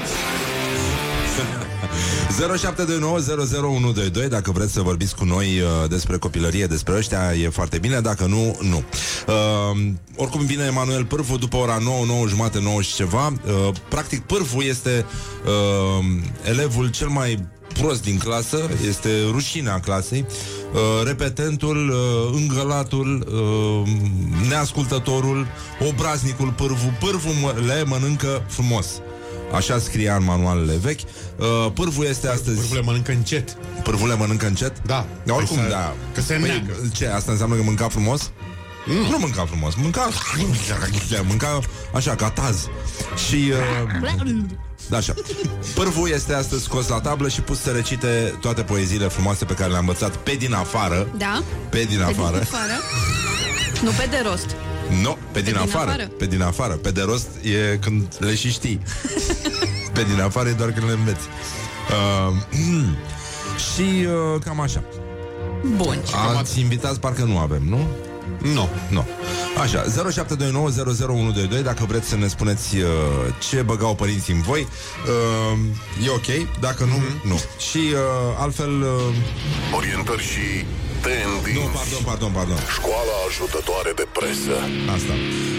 zero șapte doi nouă zero zero unu doi doi dacă vreți să vorbiți cu noi uh, despre copilărie, despre ăștia, e foarte bine, dacă nu, nu. Uh, oricum vine Emanuel Pârvu după ora nouă, nouă jumate, nouă și ceva. Uh, practic Pârvu este uh, elevul cel mai prost din clasă, este rușinea clasei, uh, repetentul, uh, îngălatul, uh, neascultătorul, obraznicul Pârvu. Pârvu le mănâncă frumos. Așa scria în manualele vechi. uh, Pârvu este astăzi... Pârvu le mănâncă încet. Pârvu le mănâncă încet? Da. De oricum, că da. Că se păi, neagă. ce, asta înseamnă că mânca frumos? Mm. Nu mânca frumos, mânca... Mânca așa, ca taz. Și... Uh, da, așa. Pârvu este astăzi scos la tablă și pus să recite toate poeziile frumoase pe care le-a învățat pe din afară. Da? Pe din pe afară. Din afară. Nu pe de rost. Nu, pe, pe din, din afară. afară. Pe din afară. Pe de rost e când le și știi. Pe din afară e doar când le înveți. Uh, mm, și uh, cam așa. Bun. Alți invitați parcă nu avem, nu? Nu, nu. Așa, zero șapte doi nouă zero zero unu doi doi dacă vreți să ne spuneți uh, ce băgau părinții în voi. Uh, e ok, dacă nu, mm-hmm. nu. Și uh, altfel... Uh, orientări și tendinți. Nu, pardon, pardon, pardon. Școala ajutătoare de presă. Asta.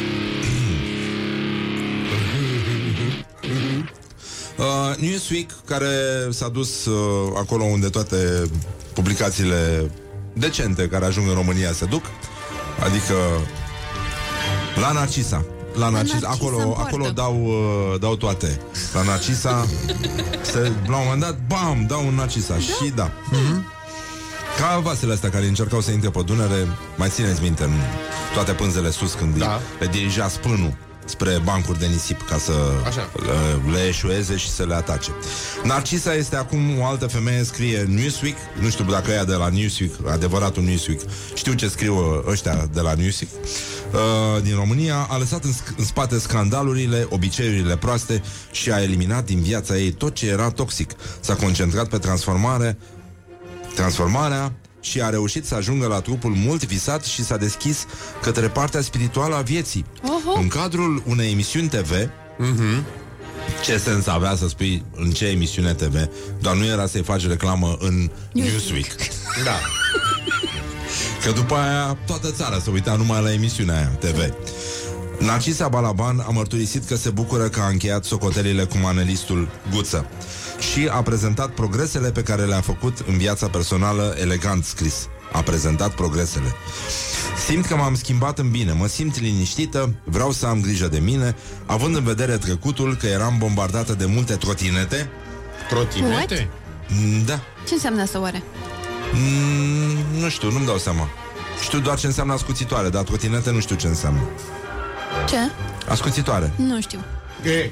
Uh, Newsweek, care s-a dus uh, acolo unde toate publicațiile decente care ajung în România se duc, adică la Narcisa. La Narcisa, Narcisa acolo, acolo dau, uh, dau toate. La Narcisa se, la un moment dat, bam, dau un Narcisa. Da? Și da. Mm-hmm. Ca vasele astea care încercau să intre pe Dunăre, mai țineți minte, în toate pânzele sus când da. le dirija spânul spre bancuri de nisip ca să le, le eșueze și să le atace. Narcisa este acum o altă femeie, scrie Newsweek, nu știu dacă e de la Newsweek, adevăratul Newsweek, știu ce scriu ăștia de la Newsweek, uh, din România, a lăsat în, în spate scandalurile, obiceiurile proaste și a eliminat din viața ei tot ce era toxic. S-a concentrat pe transformare, transformarea și a reușit să ajungă la trupul mult visat și s-a deschis către partea spirituală a vieții. Uh-huh. În cadrul unei emisiuni T V, uh-huh. ce sens avea să spui în ce emisiune T V, dar nu era să-i faci reclamă în Newsweek. Da. Că după aia toată țara se uita numai la emisiunea aia T V. Narcisa Balaban a mărturisit că se bucură că a încheiat socotelile cu manelistul Guță și a prezentat progresele pe care le-a făcut în viața personală, elegant scris. A prezentat progresele. Simt că m-am schimbat în bine, mă simt liniștită, vreau să am grijă de mine, având în vedere trecutul că eram bombardată de multe trotinete. Trotinete? Da. Ce înseamnă asta oare? Mm, nu știu, nu-mi dau seama. Știu doar ce înseamnă ascuțitoare, dar trotinete nu știu ce înseamnă. Ce? Ascuțitoare. Nu știu. E.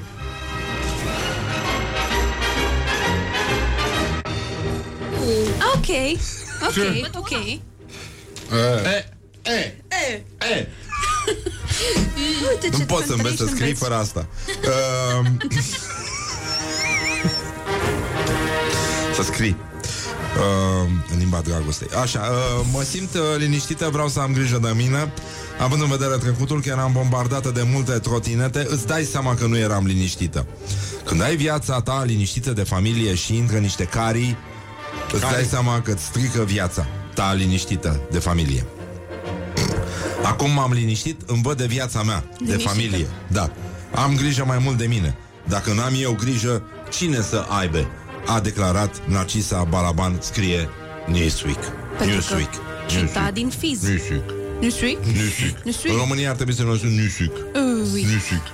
Ok. Ok, ok. E. E. E. E. Uite ce Nu pot să înveți să scrii fără asta. uh, Să scrii uh, în limba dragostei. Așa, uh, mă simt uh, liniștită, vreau să am grijă de mine, având în vedere trecutul că eram bombardată de multe trotinete. Îți dai seama că nu eram liniștită. Când ai viața ta liniștită de familie și intră niște carii, îți dai seama că îți strică viața ta liniștită de familie. Acum m-am liniștit, îmi văd de viața mea, de familie. Da, am grijă mai mult de mine. Dacă n-am eu grijă, cine să aibă? A declarat Narcisa Balaban, scrie Newsweek. Newsweek. Cita din Fiz. Newsweek. Newsweek? Newsweek. În România ar trebui să nu știu Newsweek. Newsweek.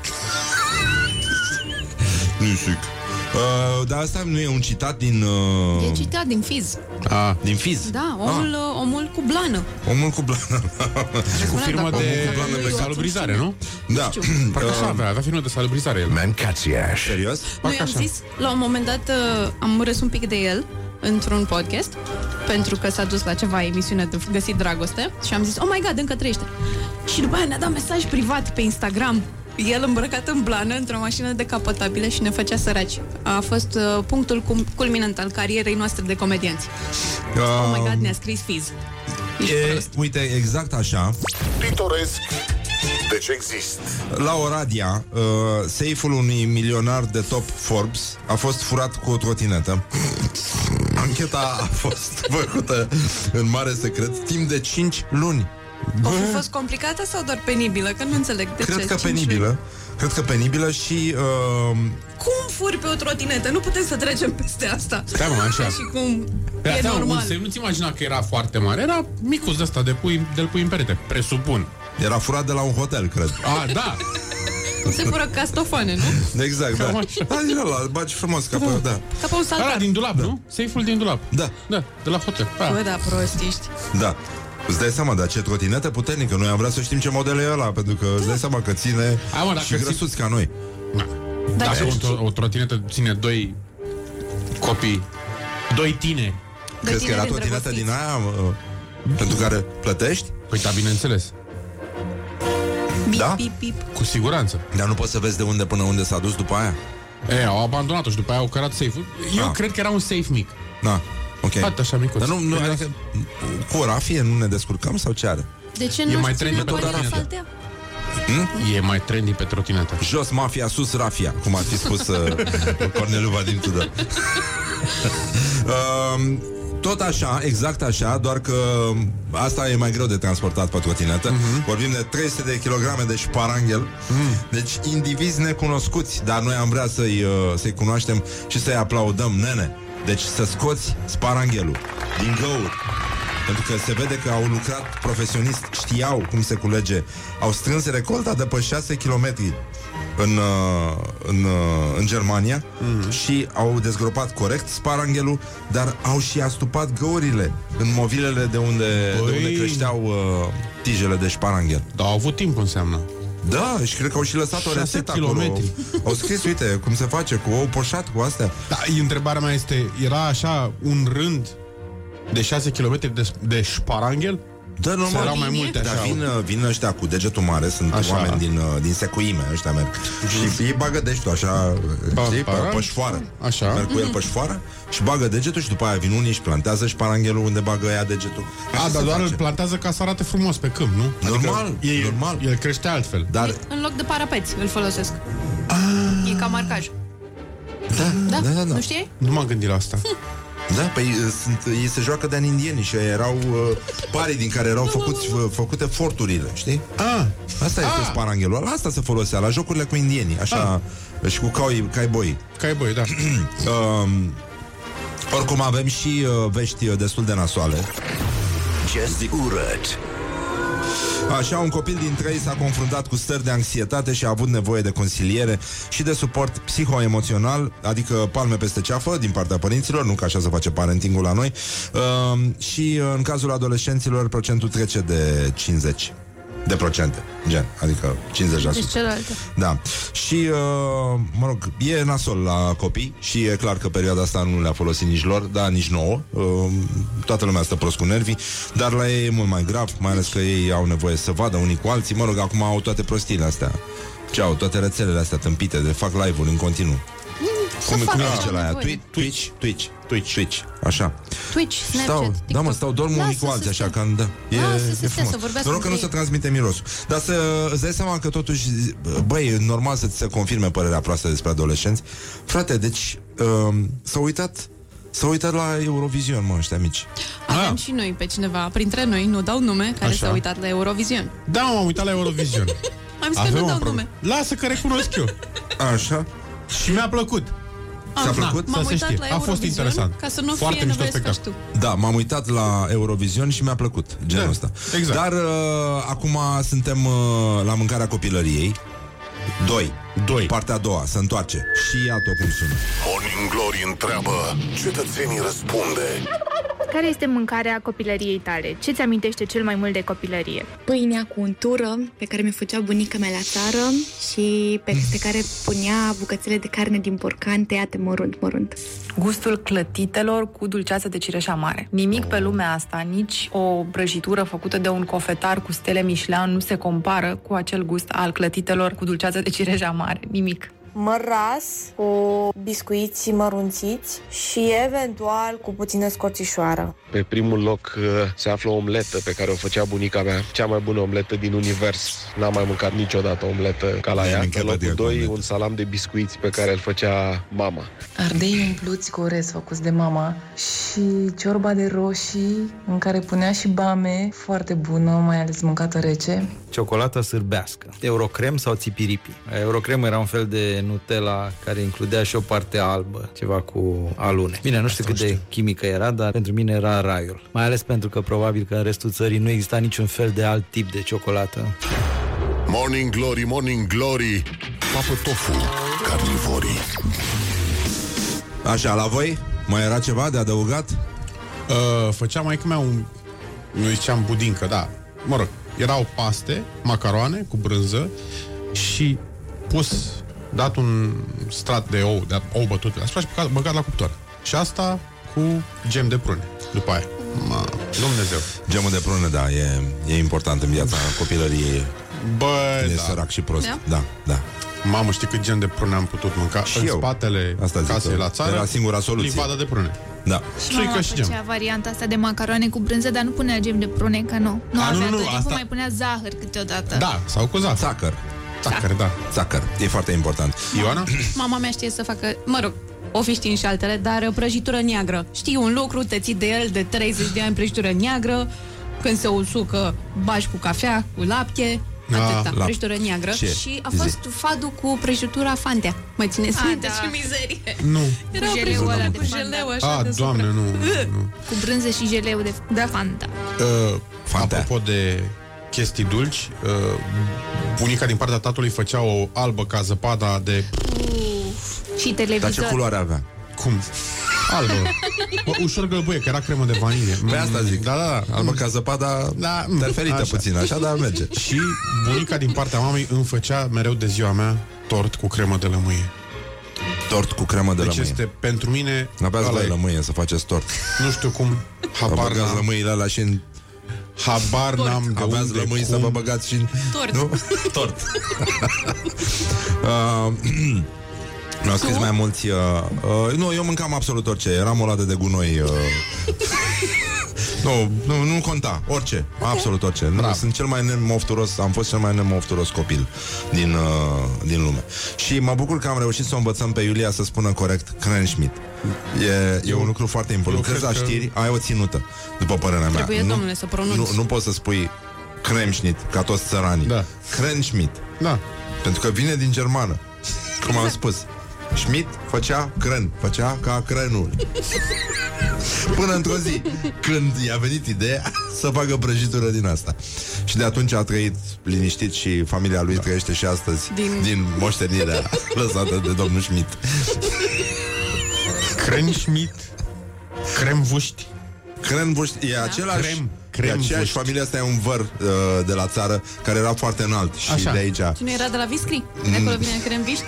Newsweek. Uh, dar asta nu e un citat din... Uh... E citat din Fiz. Ah, din Fiz? Da, omul, ah. omul cu blană. Omul cu blană. Cu firmă de, de salubrizare, nu? Da. Parcă așa avea, avea firmă de salubrizare el. Mancațiaș. Serios? Noi am zis, la un moment dat uh, am râs un pic de el într-un podcast, pentru că s-a dus la ceva emisiune de găsit dragoste și am zis, oh my god, încă trăiește. Și după aia ne-a dat mesaj privat pe Instagram, el îmbrăcat în blană într-o mașină decapotabilă și ne făcea săraci. A fost uh, punctul cum, culminant al carierei noastre de comedianți. uh, Oh my god, ne-a scris Fiz. E, uite, exact așa. Pitoresc. Deci există. La Oradea, uh, safe-ul unui milionar de top Forbes a fost furat cu o trotinetă. Ancheta a fost făcută în mare secret timp de cinci luni. O fi fost complicată sau doar penibilă? Că nu înțeleg de Cred ce. că penibilă. Luni. Cred că penibilă și... Uh... Cum furi pe o trotinetă? Nu putem să trecem peste asta. Stai, mă, așa. Și cum pe e normal. Un, nu-ți imagina că era foarte mare. Era micuț de ăsta, de pui, de-l pui în perete, presupun. Era furat de la un hotel, cred. Ah, da. Se fură castofane, nu? Exact, da. Da, din ăla, bagi frumos, ca pe, da. Ca pe un saltar. Ala, din dulap, da. Nu? Safe-ul din dulap. Da. Da, de la hotel. Da. Bă, da, prostiști. Da. Îți dai seama, dar ce trotinetă puternică. Noi am vrea să știm ce model e ăla, pentru că îți dai seama că ține Hai, mă, și grăsuți ca noi. Da. Dacă o, o trotinetă ține doi copii, doi tineri. Crezi că era trotinetă din aia uh, pentru care plătești? Păi da, bineînțeles. Bip, Da? bip, bip. Cu siguranță. Dar nu poți să vezi de unde până unde s-a dus după aia? E, au abandonat-o și după aia au cărat safe-ul. Eu Ah. cred că era un safe mic. Da, ok. Atât așa micuț. Dar nu, nu adică, cu o rafie nu ne descurcăm sau ce are? De ce E nu mai știi trendy cine pe Maria trotinetă. Saltea? Hmm? E mai trendy pe trotinetă. Jos mafia, sus rafia, cum ar fi spus uh, Corneliu Vadim Tudor. uh, Tot așa, exact așa, doar că asta e mai greu de transportat pe trotinetă. uh-huh. Vorbim de trei sute de kilograme de șparanghel. uh. Deci indivizi necunoscuți, dar noi am vrea să-i, uh, să-i cunoaștem și să-i aplaudăm, nene. Deci să scoți sparanghelul din găuri, pentru că se vede că au lucrat profesionist, știau cum se culege. Au strâns recolta de pe șase kilometri în, în, în Germania. mm-hmm. Și au dezgropat corect sparanghelul, dar au și astupat găurile în movilele de unde, de unde creșteau uh, tijele de șparanghel. Dar au avut timp, înseamnă. Da, și cred că au și lăsat o rețetă acolo. Au scris, uite, cum se face cu ou poșat, cu astea. Da, întrebarea mea este, era așa un rând de șase kilometri de, de șparanghel? Da, normal. Erau mai multe așa. Dar vin, vin ăștia cu degetul mare, sunt așa. Oameni din, din secuime, ăștia merg. Mm-hmm. Și ei bagă degetul așa, ba, știi, pe, pe șfoară. Așa. Merg cu el pe șfoară și bagă degetul și după aia vin unii și plantează șparanghelul unde bagă ea degetul. A, dar doar face. Îl plantează ca să arate frumos pe câmp, nu? Normal, adică e, normal. El crește altfel. Dar... În loc de parapeți îl folosesc. E ca marcaj. Da, Da? da, da, da. Nu știi? Nu m-am gândit la asta. Da, păi sunt, ei se joacă de-ani indieni și erau uh, pari din care erau făcuți, uh, făcute forturile, știi? Ah, asta este ah. sparanghelul, la asta se folosea, la jocurile cu indienii, așa, ah. și cu cai, caiboi. Caiboi, da. uh, Oricum avem și uh, vești destul de nasoale. Just urât. Așa, un copil din trei s-a confruntat cu stări de anxietate și a avut nevoie de consiliere și de suport psihoemoțional, adică palme peste ceafă din partea părinților, nu că așa se face parentingul la noi. Uh, și în cazul adolescenților procentul trece de cincizeci de procente, gen, adică cincizeci la sută. Deci celălalt. Da. Și, uh, mă rog, e nasol la copii și e clar că perioada asta nu le-a folosit nici lor, dar nici nouă. Uh, toată lumea stă prost cu nervii, dar la ei e mult mai grav, mai ales că ei au nevoie să vadă unii cu alții. Mă rog, acum au toate prostiile astea. Ce au? Toate rețelele astea tâmpite de fac live-uri în continuu. Cum, cum e zice la aia? Twitch, Twitch, Twitch, Twitch, Twitch, așa. Twitch, Snapchat, stau, TikTok. Da, mă, stau dorm unii cu alții, așa, că da. E, Lasă e frumos. Noroc că nu se transmite mirosul. Dar să îți dai seama că totuși, băi, e normal să ți se confirme părerea proastă despre adolescenți. Frate, deci, um, s-au uitat S-a uitat la Eurovision, mă, ăștia mici. Avem ah. și noi pe cineva, printre noi, nu dau nume, care așa. S-a uitat la Eurovision. Da, m-am uitat la Eurovision. Am zis că nu dau nume. Lasă că recunosc eu. Așa. Și mi-a plăcut. Ți-a plăcut? M-am să uitat știe. la A fost interesant. Ca să nu foarte fie nevoie să faci tu. Da, m-am uitat la Eurovision și mi-a plăcut genul da, ăsta. Exact. Dar uh, acum suntem uh, la mâncarea copilăriei. Doi. Doi. Partea a doua, se întoarce. Și iată cum sună. Morning Glory întreabă, cetățenii răspunde. Care este mâncarea copilăriei tale? Ce ți amintește cel mai mult de copilărie? Pâinea cu untură, pe care mi-o făcea bunica mea la țară și peste care punea bucățele de carne din borcan tăiate mărunt, mărunt. Gustul clătitelor cu dulceață de cireșa mare. Nimic pe lumea asta, nici o prăjitură făcută de un cofetar cu stele Michelin nu se compară cu acel gust al clătitelor cu dulceață de cireșa mare. Nimic. Măras cu biscuiți mărunțiți și eventual cu puțină scorțișoară. Pe primul loc se află o omletă pe care o făcea bunica mea, cea mai bună omletă din univers. N-am mai mâncat niciodată o omletă ca la ea. Pe locul doi, un salam de biscuiți pe care îl făcea mama. Ardei umpluți cu orez făcuți de mama și ciorba de roșii în care punea și bame, foarte bună, mai ales mâncată rece. Ciocolată sârbească, Eurocrem sau țipiripi. Eurocrem era un fel de Nutella care includea și o parte albă, ceva cu alune. Bine, nu știu cât de chimică era, dar pentru mine era raiul. Mai ales pentru că probabil că în restul țării nu exista niciun fel de alt tip de ciocolată. Morning Glory, Morning Glory, papă tofu, carnivorii. Așa, la voi? Mai era ceva de adăugat? Uh, făcea maică-mea un... Noi ziceam budincă, da. Mă rog, erau paste, macaroane cu brânză și pus, dat un strat de ou, de ou bătut pe asupra și băgat la cuptor. Și asta cu gem de prune. După aia. Ma, Dumnezeu. Gemul de prune, da, e, e important în viața copilăriei. Bă, e da. sărac și prost. Da? Da, da. Mamă, știi cât gen de prune am putut mânca? Și în eu. spatele Asta casei la țară. Era singura soluție. Livada de prune. Da. Și mama făcea varianta asta de macaroane cu brânză, dar nu punea gem de prune, că nu. Nu A, avea nu, nu, tot timpul, asta... mai punea zahăr câteodată. Da, sau cu zahăr. Țacăr. Țacăr, da. Țacăr. E foarte important. Ioana? Mama mea știe să facă, mă rog, o fi știind și altele, dar prăjitură neagră. Știi un lucru, te ții de el de treizeci de ani, prăjitură neagră, când se usucă, bași cu cafea, cu lapte, atâta, la... prăjitură neagră. Ce? Și a fost Zi. Fadul cu prăjitura Fantea. Mă țineți minte? Da. Ce mizerie! Nu. Era Cu o jeleu prăjitură ăla cu de jeleu, Fanta. așa A, de doamne, nu, nu. Cu brânză și jeleu de, de Fanta. Uh, apropo de chestii dulci, uh, bunica din partea tatălui făcea o albă ca zăpada de... Uf. Și televizor. Dar ce culoare avea? Cum? Albă. Bă, ușor gălbuie, că era cremă de vanilie. Pe asta zic. Da, da, da. Albă ca zăpada, da, terferită așa. puțin, așa, dar merge. Și bunica din partea mamei îmi făcea mereu de ziua mea tort cu cremă de lămâie. Tort cu cremă de deci lămâie. este pentru mine... N-aveați voi lămâie să faceți tort. Nu știu cum, habar n-am. lămâile alea și în... Habar tort. n-am de Aveați unde, lămâi cum... să vă băgați și în... Tort. Nu? Tort. uh, Mi-au scris mai mulți uh, uh, Nu, eu mâncam absolut orice. Eram o ladă de gunoi uh. Nu, nu, nu conta, orice, okay. Absolut orice. Nu, sunt cel mai nemofturos, am fost cel mai nemofturos copil din, uh, din lume. Și mă bucur că am reușit să o învățăm pe Iulia să spună corect Krenschmidt. E, e un lucru foarte important. Crezi la știri, ai o ținută, după părerea mea. Trebuie, domnule, să pronunți. Nu, nu poți să spui Krenschmidt, ca toți țăranii. Da. Krenschmidt. Da. Pentru că vine din germană, cum am spus. Schmidt făcea crân, făcea ca crânul. Până într-o zi, când i-a venit ideea să facă prăjitură din asta. Și de atunci a trăit liniștit și familia lui da. Trăiește și astăzi din, din moștenirea lăsată de domnul Schmidt. Crem Schmidt, crem vuști. Crem vuști, e același crem. E aceeași familie, asta e un văr uh, de la țară care era foarte înalt. Și așa. De aici. Și nu era de la Viscri? De acolo vine crem viști?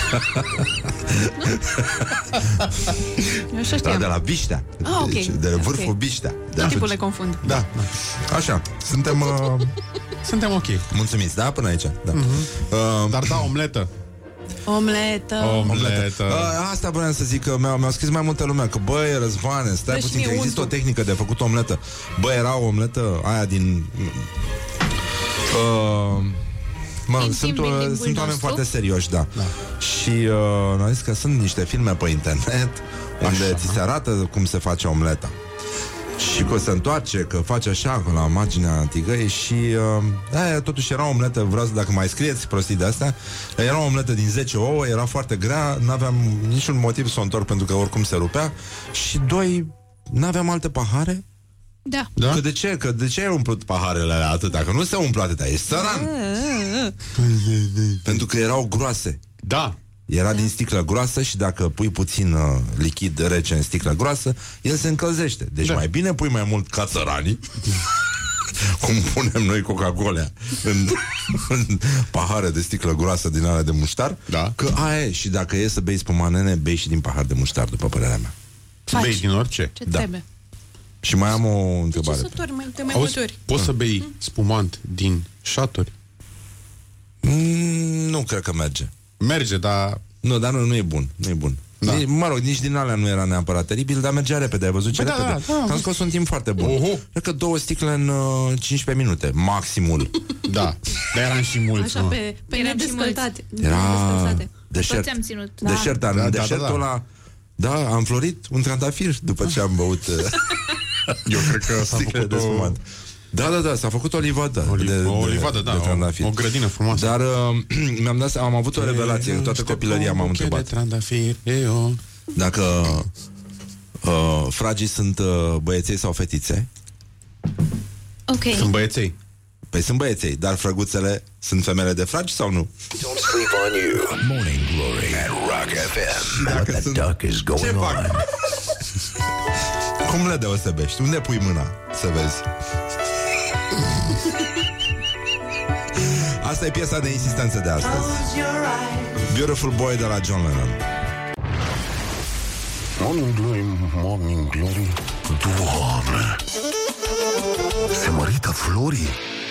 Eu așa știam. Da, de la Viștea. Ah, ok. Deci, de vârful okay. Viștea. Tot da. Tipul le confund. Da. Așa. Suntem uh... Suntem ok. Mulțumiți, da? Până aici. Da. Uh-huh. Uh, Dar da, omletă. Omletă. Omletă. A, asta vreau să zic, că mi-au, mi-au scris mai multă lume că, băi, Răzvane, stai deci puțin, că există untul. O tehnică de făcut omletă. Băi, era o omletă aia din... Uh, mă, sunt, sunt oameni nostru? Foarte serioși, da, da. Și uh, am zis că sunt niște filme pe internet unde așa, ți se arată cum se face omleta. Și că se întoarce, că face așa la marginea tigăi. Și uh, aia totuși era o omletă. Vreau să, dacă mai scrieți prostii de astea, era o omletă din zece ouă, era foarte grea. N-aveam niciun motiv să o întorc, pentru că oricum se rupea. Și doi, n-aveam alte pahare. Da, da? Că de ce? Că de ce ai umplut paharele alea atâta? Că nu se umplu atâta, ești săran. Pentru că erau groase. Da. Era din sticlă groasă și dacă pui puțin uh, lichid rece în sticlă groasă, el se încălzește. Deci da. Mai bine pui mai mult ca țăranii, cum punem noi Coca-Cola în, în pahare de sticlă groasă din alea de muștar, da. Că aia e. Și dacă e să bei spumanene, bei și din pahar de muștar, după părerea mea. Faci. Bei din orice. Ce da. Trebuie. Și mai am o întrebare. De ce să mai, de mai Auzi, ori? Poți să bei mm. spumant din șaturi? Mm, nu cred că merge. Merge, dar... Nu, dar nu, nu e bun, nu e bun. Da. Nici, mă rog, nici din alea nu era neapărat teribil, dar mergea repede, ai văzut ce Bă, repede? Da, da, am scos un timp foarte bun. Uh-huh. Cred că două sticle în uh, cincisprezece minute, maximul. Da, dar eram și mulți. Așa, pe, pe nedescălțate. Era deșert. Toți am ținut. Da. Deșert, dar da, în da, deșertul ăla, da, da, am florit un trandafir după ce am băut eu cred că s-a făcut de spumant. Da, da, da, s-a făcut o livadă. Oliv, de, o livadă, da, de o, o grădină frumoasă. Dar uh, mi-am dat, am avut o revelație, în toată copilăria m-am întrebat. Trandafir, eu. Dacă uh, fragii sunt uh, băieței sau fetițe. Ok. Sunt băieței. Păi sunt băieței, dar frăguțele sunt femele de fragi sau nu? Don't sleep on you. Morning Glory at Rock F M. What the sunt... duck is going ce fac? on? Cum le deosebești? Unde pui mâna? Să vezi. Asta e piesa de insistență de astăzi. Beautiful Boy de la John Lennon. Morning Glory, Morning Glory. Doamne, se mărită florii.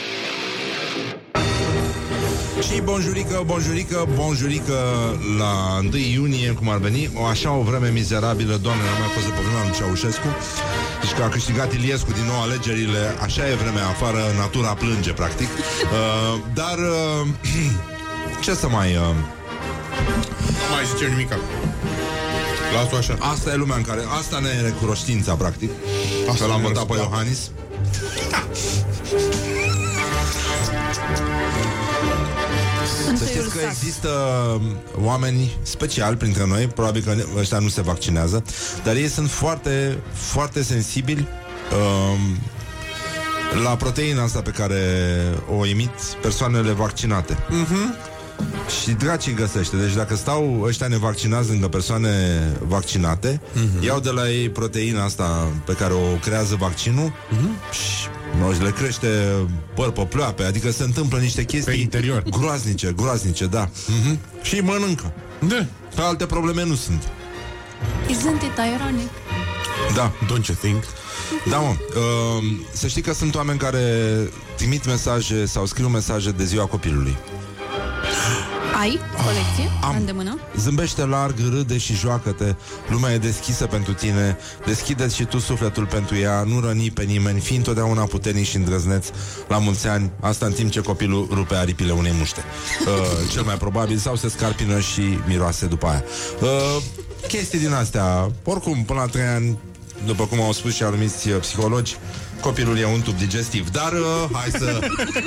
Și bonjurică, bonjurică, bonjurică la întâi iunie, cum ar veni, o așa o vreme mizerabilă, Doamne, nu mai fost de pe vremea lui Ceaușescu. Deci că a câștigat Iliescu din nou alegerile, așa e vremea afară, natura plânge, practic. Uh, dar, uh, ce să mai... Uh... Nu mai zice nimic acum. Las-o așa. Asta e lumea în care... Asta ne e recunoștința, practic. Asta că l-am votat pe Iohannis. Să știți că există oameni speciali printre noi, probabil că ăștia nu se vaccinează, dar ei sunt foarte, foarte sensibili um, la proteina asta pe care o emit persoanele vaccinate. uh-huh. Și dracii găsește. Deci dacă stau ăștia nevaccinați lângă persoane vaccinate, uh-huh. iau de la ei proteina asta pe care o creează vaccinul, uh-huh. și no, le crește păr pe pleoape. Adică se întâmplă niște chestii interior. groaznice, groaznice, da. Uh-huh. Și mănâncă. Da. Pe alte probleme nu sunt. Isn't it ironic? Da. Don't you think? Da, mă. Uh, să știi că sunt oameni care trimit mesaje sau scriu mesaje de ziua copilului. Ai colecție? Am. La îndemână? Zâmbește larg, râde și joacă-te. Lumea e deschisă pentru tine. Deschide-ți și tu sufletul pentru ea. Nu răni pe nimeni. Fii întotdeauna puternic și îndrăzneț. La mulți ani. Asta în timp ce copilul rupe aripile unei muște. uh, Cel mai probabil. Sau se scarpină și miroase după aia. uh, Chestii din astea. Oricum, până la trei ani, după cum au spus și anumiți psihologi, copilul e un tub digestiv. Dar uh, hai să...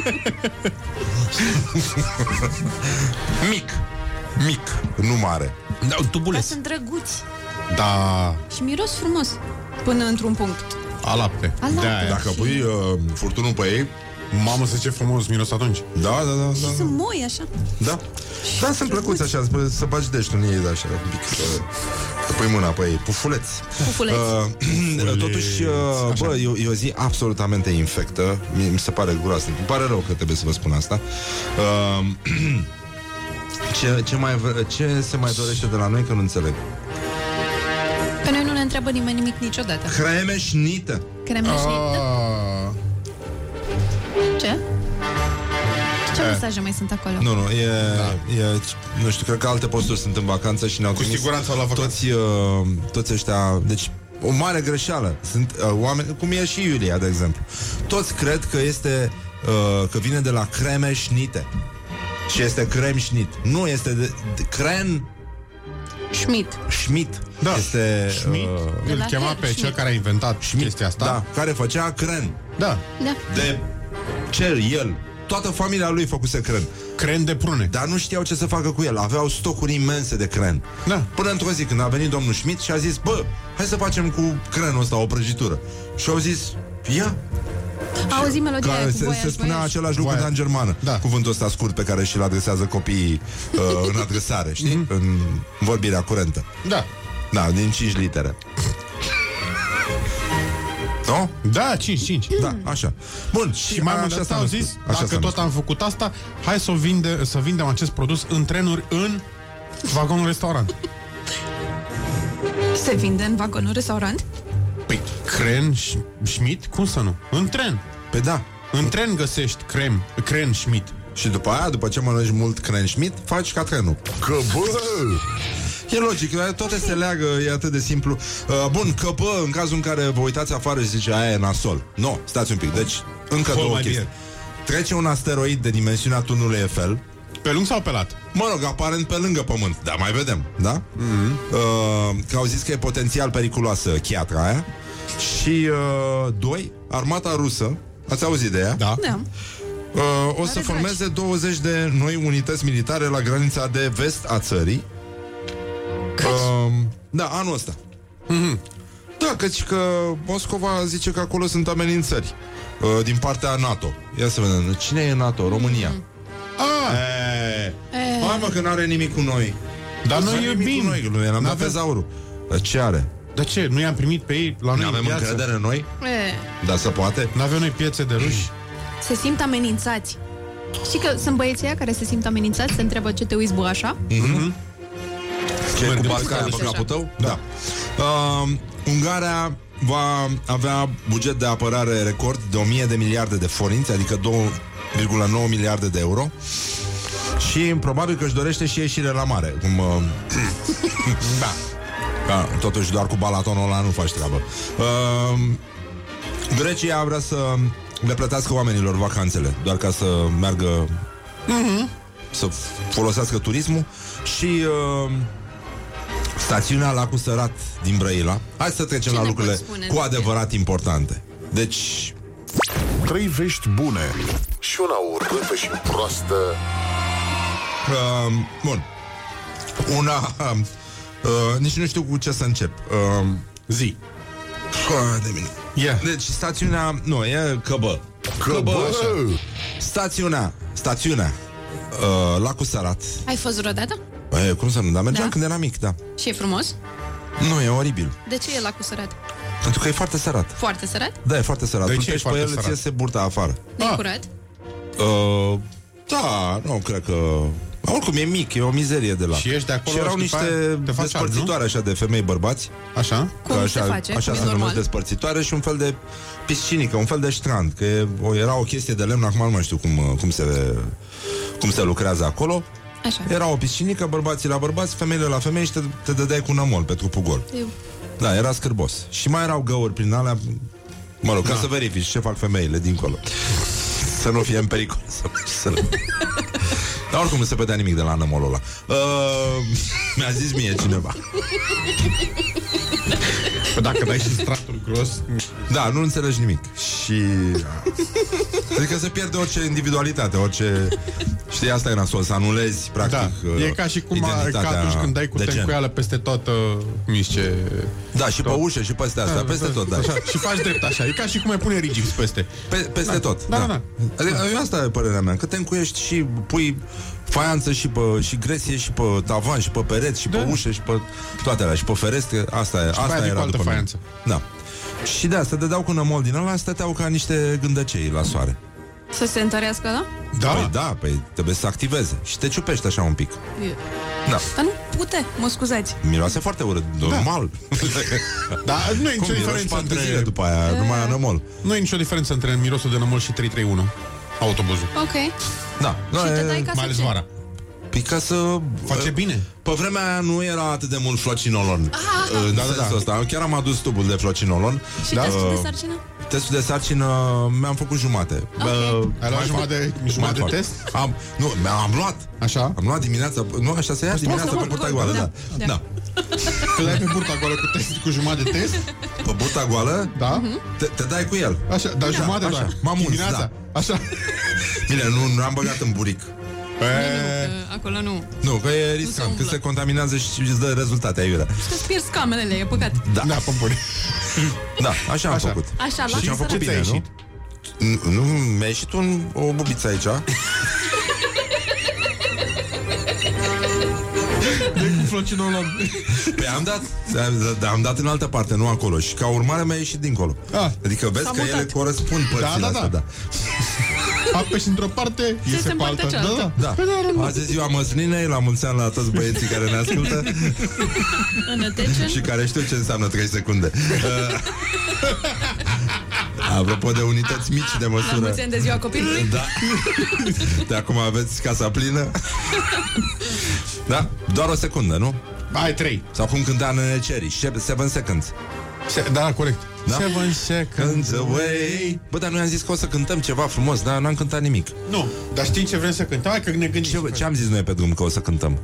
Mic. Mic, nu mare. Da, tubuleț. Dar sunt drăguți. Da. Și miros frumos. Până într-un punct. A lapte. A lapte. Da, dacă pui uh, furtunul pe ei, mamă, să ce frumos miros atunci. Da, da, da, și da. sunt moi așa. Da. Da, sunt plăcuți așa, să, să bagi dești în ei, așa, un pic, să, să pui mâna pe ei. Pufuleți. Pufuleți. Uh, totuși, uh, bă, e, e o zi absolutamente infectă. Mi, mi se pare groasnic. Îmi pare rău că trebuie să vă spun asta. Uh, ce, ce, mai, ce se mai dorește de la noi, că nu înțeleg? Pe noi nu ne întreabă nimeni nimic niciodată. Cremeșnită. Cremeșnită? Ah. Ce? Ce mesaje mai sunt acolo? Nu, nu, e, da. e, nu știu, cred că alte posturi sunt în vacanță și ne-au trimis toți, uh, toți ăștia, deci o mare greșeală. Sunt uh, oameni, cum e și Iulia, de exemplu. Toți cred că este, uh, că vine de la Cremeșnite. Și este Cremșnit. Nu, este de, de Cren Schmidt. Schmidt. Da. Este Schmidt. Uh, îl chema pe Schmidt. Cel care a inventat Schmidt. Chestia asta. Da, care făcea cren. Da. Da. De cel, el. Toată familia lui făcuse cren. Cren de prune. Dar nu știau ce să facă cu el. Aveau stocuri imense de cren. Da. Până într-o zi când a venit domnul Schmidt și a zis: bă, hai să facem cu crenul ăsta o prăjitură. Și au zis: ia. Auzi melodia aia cu se, voiaș, se spunea voiaș. același lucru, dar în germană. Da. Cuvântul ăsta scurt pe care și-l adresează copiii uh, în adresare, știi? Mm-hmm. În vorbirea curentă. Da. Da, din cinci litere. Nu? Da, cinci, cinci. Da, așa. Bun, și, și mai mult de asta au zis, așa dacă tot am făcut asta, hai să, vinde, să vindem acest produs în trenuri în vagonul restaurant. Se vinde în vagonul restaurant? Păi, Cren Schmidt, cum să nu? În tren. Păi da. În tren găsești crem, Cren Schmidt. Și după aia, după ce mănânci mult Cren Schmidt, faci ca trenul. Că bă! E logic, toate se leagă, e atât de simplu. uh, Bun, că bă, în cazul în care vă uitați afară și zice aia e nasol. Nu, no, stați un pic, deci încă Fol două mai chestii. bine. Trece un asteroid de dimensiunea turnului Eiffel. Pe lung sau pe lat? Mă rog, aparent pe lângă Pământ. Dar mai vedem, da? Mm-hmm. uh, Că au zis că e potențial periculoasă chiatra aia. Și uh, doi, armata rusă. Ați auzit de ea? Da, da. Uh, O să formeze douăzeci de noi unități militare la granița de vest a țării. Uh, da, anul ăsta. Mm-hmm. Da, căci că Moscova zice că acolo sunt amenințări uh, din partea NATO. Ia să vedem, cine e NATO? România. Mm. Ah. E, hai mă, că n-are nimic cu noi. Dar noi iubim. Noi, noi am dat tezaurul. Dar ce are? Dar ce? Nu i-am primit pe ei la noi? N-avem încredere în noi? E. Da, se poate? N-avem noi piețe de ruși? Se simt amenințați. Știi că sunt băieții aia care se simt amenințați, se întreabă ce te uiți bă așa? Mm-hmm. Ce cu basca aia pe capul tău? Da. Uh, Ungaria va avea buget de apărare record de o mie de miliarde de forinți, adică două virgulă nouă miliarde de euro. Și probabil că își dorește și ieșire la mare. Cum, uh, da. Da, totuși doar cu balatonul ăla nu faci treabă. uh, Grecia vrea să le plătească oamenilor vacanțele, doar ca să meargă, mm-hmm. să folosească turismul. Și uh, stațiunea Lacul Sărat din Brăila. Hai să trecem ce la lucrurile cu adevărat importante. Deci trei vești bune și una urâtă și proastă. uh, Bun. Una uh, uh, nici nu știu cu ce să încep. uh, Zi uh, de mine. Yeah. Deci stațiunea, nu, e Căbă. Căbă, așa. Stațiunea, stațiunea uh, Lacul Sărat. Ai fost vreodată? E, cum să nu, dar mergeam da. când eram mic, da. Și e frumos? Nu, e oribil. De ce e Lacul Sărat? Pentru că e foarte sărat. Foarte sărat? Da, e foarte sărat. De tu ce e pe foarte el, sărat? îți iese burta afară. Nu e curat? Uh, da, nu, cred că... Oricum, e mic, e o mizerie de la. Și ești de acolo și erau și niște despărțitoare așa de femei bărbați. Așa? Cum așa, se face? Așa Cum se numesc despărțitoare și un fel de piscinică, un fel de strand. Că e, o, era o chestie de lemn, acum nu mai știu cum, cum, se, cum se lucrează acolo. Așa. Era o piscinică, bărbații la bărbați, femeile la femei și te, te dădeai cu nămol pe trupul gol. Eu. Da, era scârbos. Și mai erau găuri prin alea, mă rog, da. Ca să verifici ce fac femeile dincolo. Să nu fie în pericol. Să, să... Dar oricum nu se vedea nimic de la nămolul ăla. Uh, mi-a zis mie cineva. Păi dacă dai și stratul gros... Da, nu înțelegi nimic. Și... Adică se pierde orice individualitate, orice... Știi, asta e nasol, să anulezi, practic, da. E ca și cum a, ca atunci când dai cu tencuială peste tot, uh, miște... Da, și tot. Pe ușă, și peste asta, da, peste da, tot, da. Așa, și faci drept așa, e ca și cum ai pune rigips peste. Pe, peste da. tot, da. da. da. Adică, da. Asta e părerea mea, că te încuiești și pui faianță și pe și gresie și pe tavan și pe pereți și da. Pe ușă și pe toate alea și pe ferestre, asta e, asta era după faianță. Da. Și de asta dădeau cu nămol din ăla, stăteau ca niște gândăcei la soare. Să se întărească, da? Da. Păi da, păi trebuie să activeze. Și te ciupești așa un pic. E. Da. Dar nu pute, mă scuzați. Miroase foarte urât, normal. Da, da nu e nicio diferență între... zile după aia, e... numai nămol. Nu e nicio diferență între mirosul de nămol și trei trei unu. Autobuzul. Ok. Da. Și te dai ca mai ales vara. Păi ca să... Face bine. Pe vremea aia nu era atât de mult flocinolon. Ah, da, da, da. Ăsta. Chiar am adus tubul de flocinolon. Și da? testul de sarcină? Testul de sarcină mi-am făcut jumate. Okay. Ai luat jumătate de, jumătate de test? Am, nu, am luat. Așa? Am luat dimineața. Nu, așa se ia dimineața pe burta goală, da. Da. da. Te dai pe burta goală cu test, cu jumătate de test? Pe burta goală? Da. Te, te dai cu el. Așa, dar da, jumătate doar. M-am uns, da. Așa. Bine, nu, nu am băgat în buric. Nu, nu, acolo nu. Nu, că e riscant, că se contaminează și îți dă rezultate aiurea. Și că-ți pierzi camerele, e păcat. Da, da, pămpuri. Da, așa am așa. făcut. Așa, la și am făcut bine, nu? Nu, nu, mi-a ieșit un, o bubiță aici. De cu flocinolon. Păi am dat, am, am dat în altă parte, nu acolo. Și ca urmare mi-a ieșit dincolo. Ah, adică vezi că ele corespund părțile da, da, da. astea, da. Apeși într-o parte, iese pe altă. Da, da. da. Azi e ziua măslinei, la mulți ani la toți băieții care ne ascultă. Și care știu ce înseamnă trei secunde. Apropo de unități mici de măsură. La mulți ani de ziua copilului. Da. De acum aveți casa plină. Da, doar o secundă, nu? Ai trei. Sau cum cânta Nene Cherry, Seven Seconds. Se, da, corect. Da? Seven seconds away. Bă, dar noi am zis că o să cântăm ceva frumos, dar n-am cântat nimic. Nu, dar știi ce vrem să cântăm? Hai că ne gândim. Ce, ce am zis noi pe drum că o să cântăm?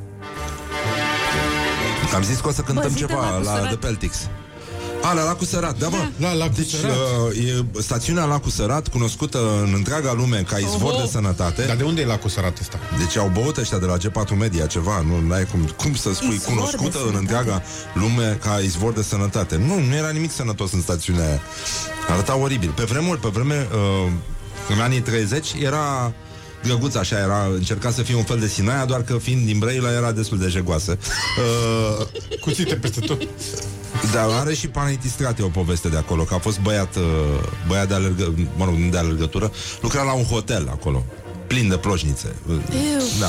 Am zis că o să cântăm Bă, ceva la The Peltics. A, la Lacul Sărat, da, bă. La Lacul deci, Sărat. Uh, e stațiunea Lacul Sărat, cunoscută în întreaga lume ca izvor oh, de sănătate. Dar de unde e Lacul Sărat ăsta? Deci au băut ăștia de la G patru Media ceva, nu ai cum, cum să spui izvor cunoscută în întreaga lume ca izvor de sănătate. Nu, nu era nimic sănătos în stațiunea aia. Arăta oribil. Pe vremuri, pe vreme, uh, în anii treizeci, era drăguț, așa era, încerca să fie un fel de Sinaia, doar că fiind din Brăila era destul de jegoasă. Uh, Cuțite peste tot. Dar are și Panetistrate o poveste de acolo, că a fost băiat, băiat de alergă, mă rog, nu de alergătură, lucra la un hotel acolo, plin de ploșnițe. Ew. Da.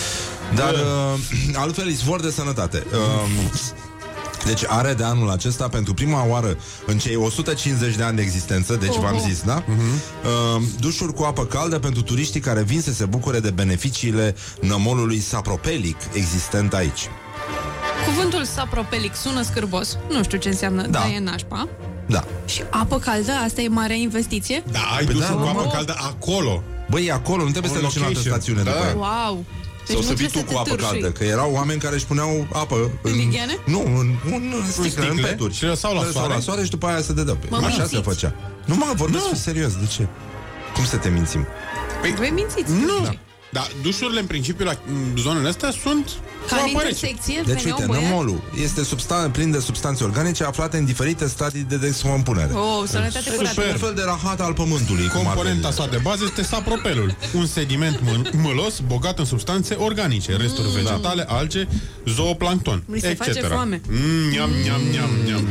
Dar uh, altfel izvor de sănătate. Uh, deci are de anul acesta, pentru prima oară în cei o sută cincizeci de ani de existență, deci oh, v-am zis, da? Uh-huh. Uh, dușuri cu apă caldă pentru turiștii care vin să se bucure de beneficiile nămolului sapropelic existent aici. Cuvântul sapropelic sună scârbos. Nu știu ce înseamnă, da. Dar e nașpa. Da. Și apă caldă, asta e marea investiție? Da, ai dus da, cu apă caldă acolo. Băi, acolo, nu trebuie să te duci în altă stațiune da. după aia. Wow. Deci sau să vii tu cu apă caldă, că erau oameni care își puneau apă în ligheane? Nu, în, în, în sticle, în peturi. Și lăsau la soare. la soare și după aia se dădeau. Mă Așa se făcea. Nu mă vorbesc no. serios, de ce? Cum să te mințim? Păi, voi mințiți. Nu. Da. Dar dușurile, în principiu, la zonele astea sunt ca în intersecție. Deci, uite, nămolul este substan- plin de substanțe organice aflate în diferite stadii de descompunere. Oh, sănătate curată. Un fel de rahat al pământului. Componenta sa de bază este sapropelul, un sediment m- mălos bogat în substanțe organice, resturi mm. vegetale, alge, zooplancton, mi se et cetera. face foame. Mm, iam, iam, iam, iam.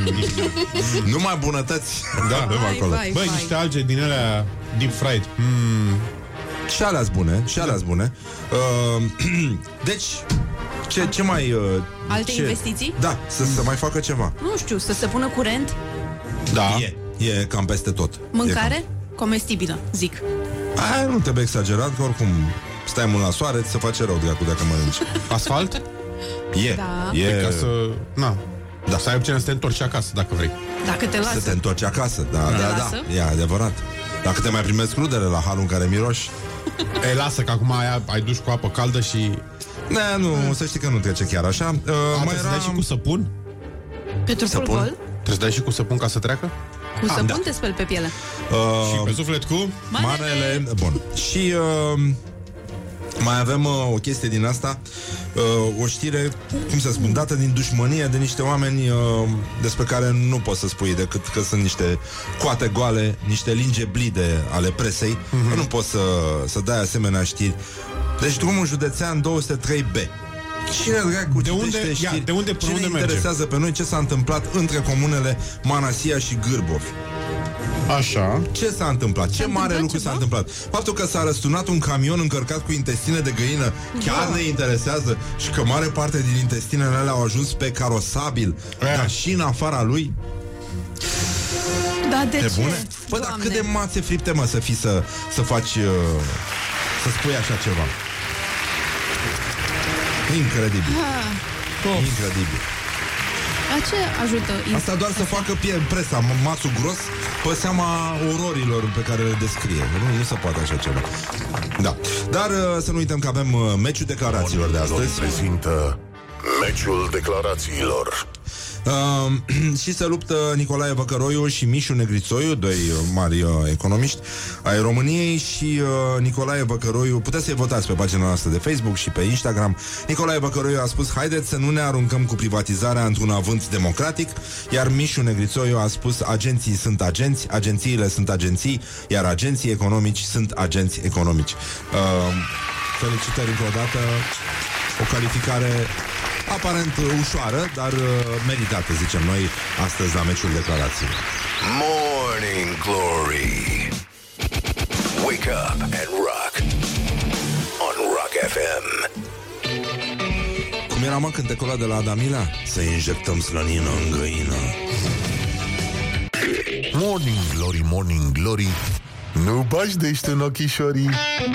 Numai bunătăți. Da, vai, acolo. vai, Băi, vai. niște alge din alea deep fried. Mm. Și alea bune, și alea bune. Uh, deci, ce, ce mai... Uh, Alte ce? investiții? Da, să se mai facă ceva. Nu știu, să se pună curent? Da. E, e cam peste tot. Mâncare? Comestibilă, zic. Aia nu trebuie exagerat, că oricum stai mult la soare, ți se face rău, dracu, dacă mănânci. Asfalt? E, Da. e... Ca să... Na. Da, să ai opțiunea să te întorci acasă, dacă vrei. Dacă te lasă. Să te întorci acasă, da, da, Te da, lasă? e adevărat. Dacă te mai primesc crudele la halul în care miroși. Ei, lasă că acum ai, ai duș cu apă caldă și... Ne, nu, să știi că nu trece chiar așa. uh, A, Mai era... să era... dai și cu săpun? Pe trupul Săpun? gol? Trebuie să dai și cu săpun ca să treacă? Cu Ah, săpun da. te speli pe piele. Uh, Și pe suflet cu? Manele. Bun. Și uh, mai avem uh, o chestie din asta, uh, o știre, cum să spun, dată din dușmănie de niște oameni uh, despre care nu poți să spui decât că sunt niște coate goale, niște linge blide ale presei. Mm-hmm. Nu poți să, să dai asemenea știri. Deci drumul județean două sute trei B. Cine dracu de unde, ia, de unde până Cine unde merge? interesează pe noi ce s-a întâmplat între comunele Manasia și Gârbovi? Așa. Ce s-a întâmplat? Ce mare lucru s-a întâmplat? Faptul că s-a răsturnat un camion încărcat cu intestine de găină chiar ne interesează și că mare parte din intestinele alea au ajuns pe carosabil, dar și în afara lui? Da, de Pe ce? bune? Bă, dar cât de mațe fripte, mă, să fii să, să faci uh, să spui așa ceva. Incredibil. Ah. Incredibil. La ce ajută? Asta doar să facă pie- presa, mațul gros, pe seama ororilor pe care le descrie. Nu, nu se poate așa ceva. Da. Dar uh, să nu uităm că avem uh, meciul declarațiilor de astăzi. Prezintă meciul declarațiilor. Uh, și se luptă Nicolae Văcăroiu și Mișu Negrițoiu, doi mari uh, economiști ai României. Și uh, Nicolae Văcăroiu, puteți să-i votați pe pagina noastră de Facebook și pe Instagram. Nicolae Văcăroiu a spus: haideți să nu ne aruncăm cu privatizarea într-un avânt democratic. Iar Mișu Negrițoiu a spus: agenții sunt agenți, agențiile sunt agenții, iar agenții economici sunt agenți economici. uh, Felicitări încă o dată. O calificare aparent ușoară, dar uh, meritată, zicem noi, astăzi la meciul declarației. Morning Glory. Wake up and rock on Rock F M. Cum era, mă, cântecul ăla de la Adamila? Să injectăm slănină în găină. Morning Glory, Morning Glory, nu bași dește în ochișorii.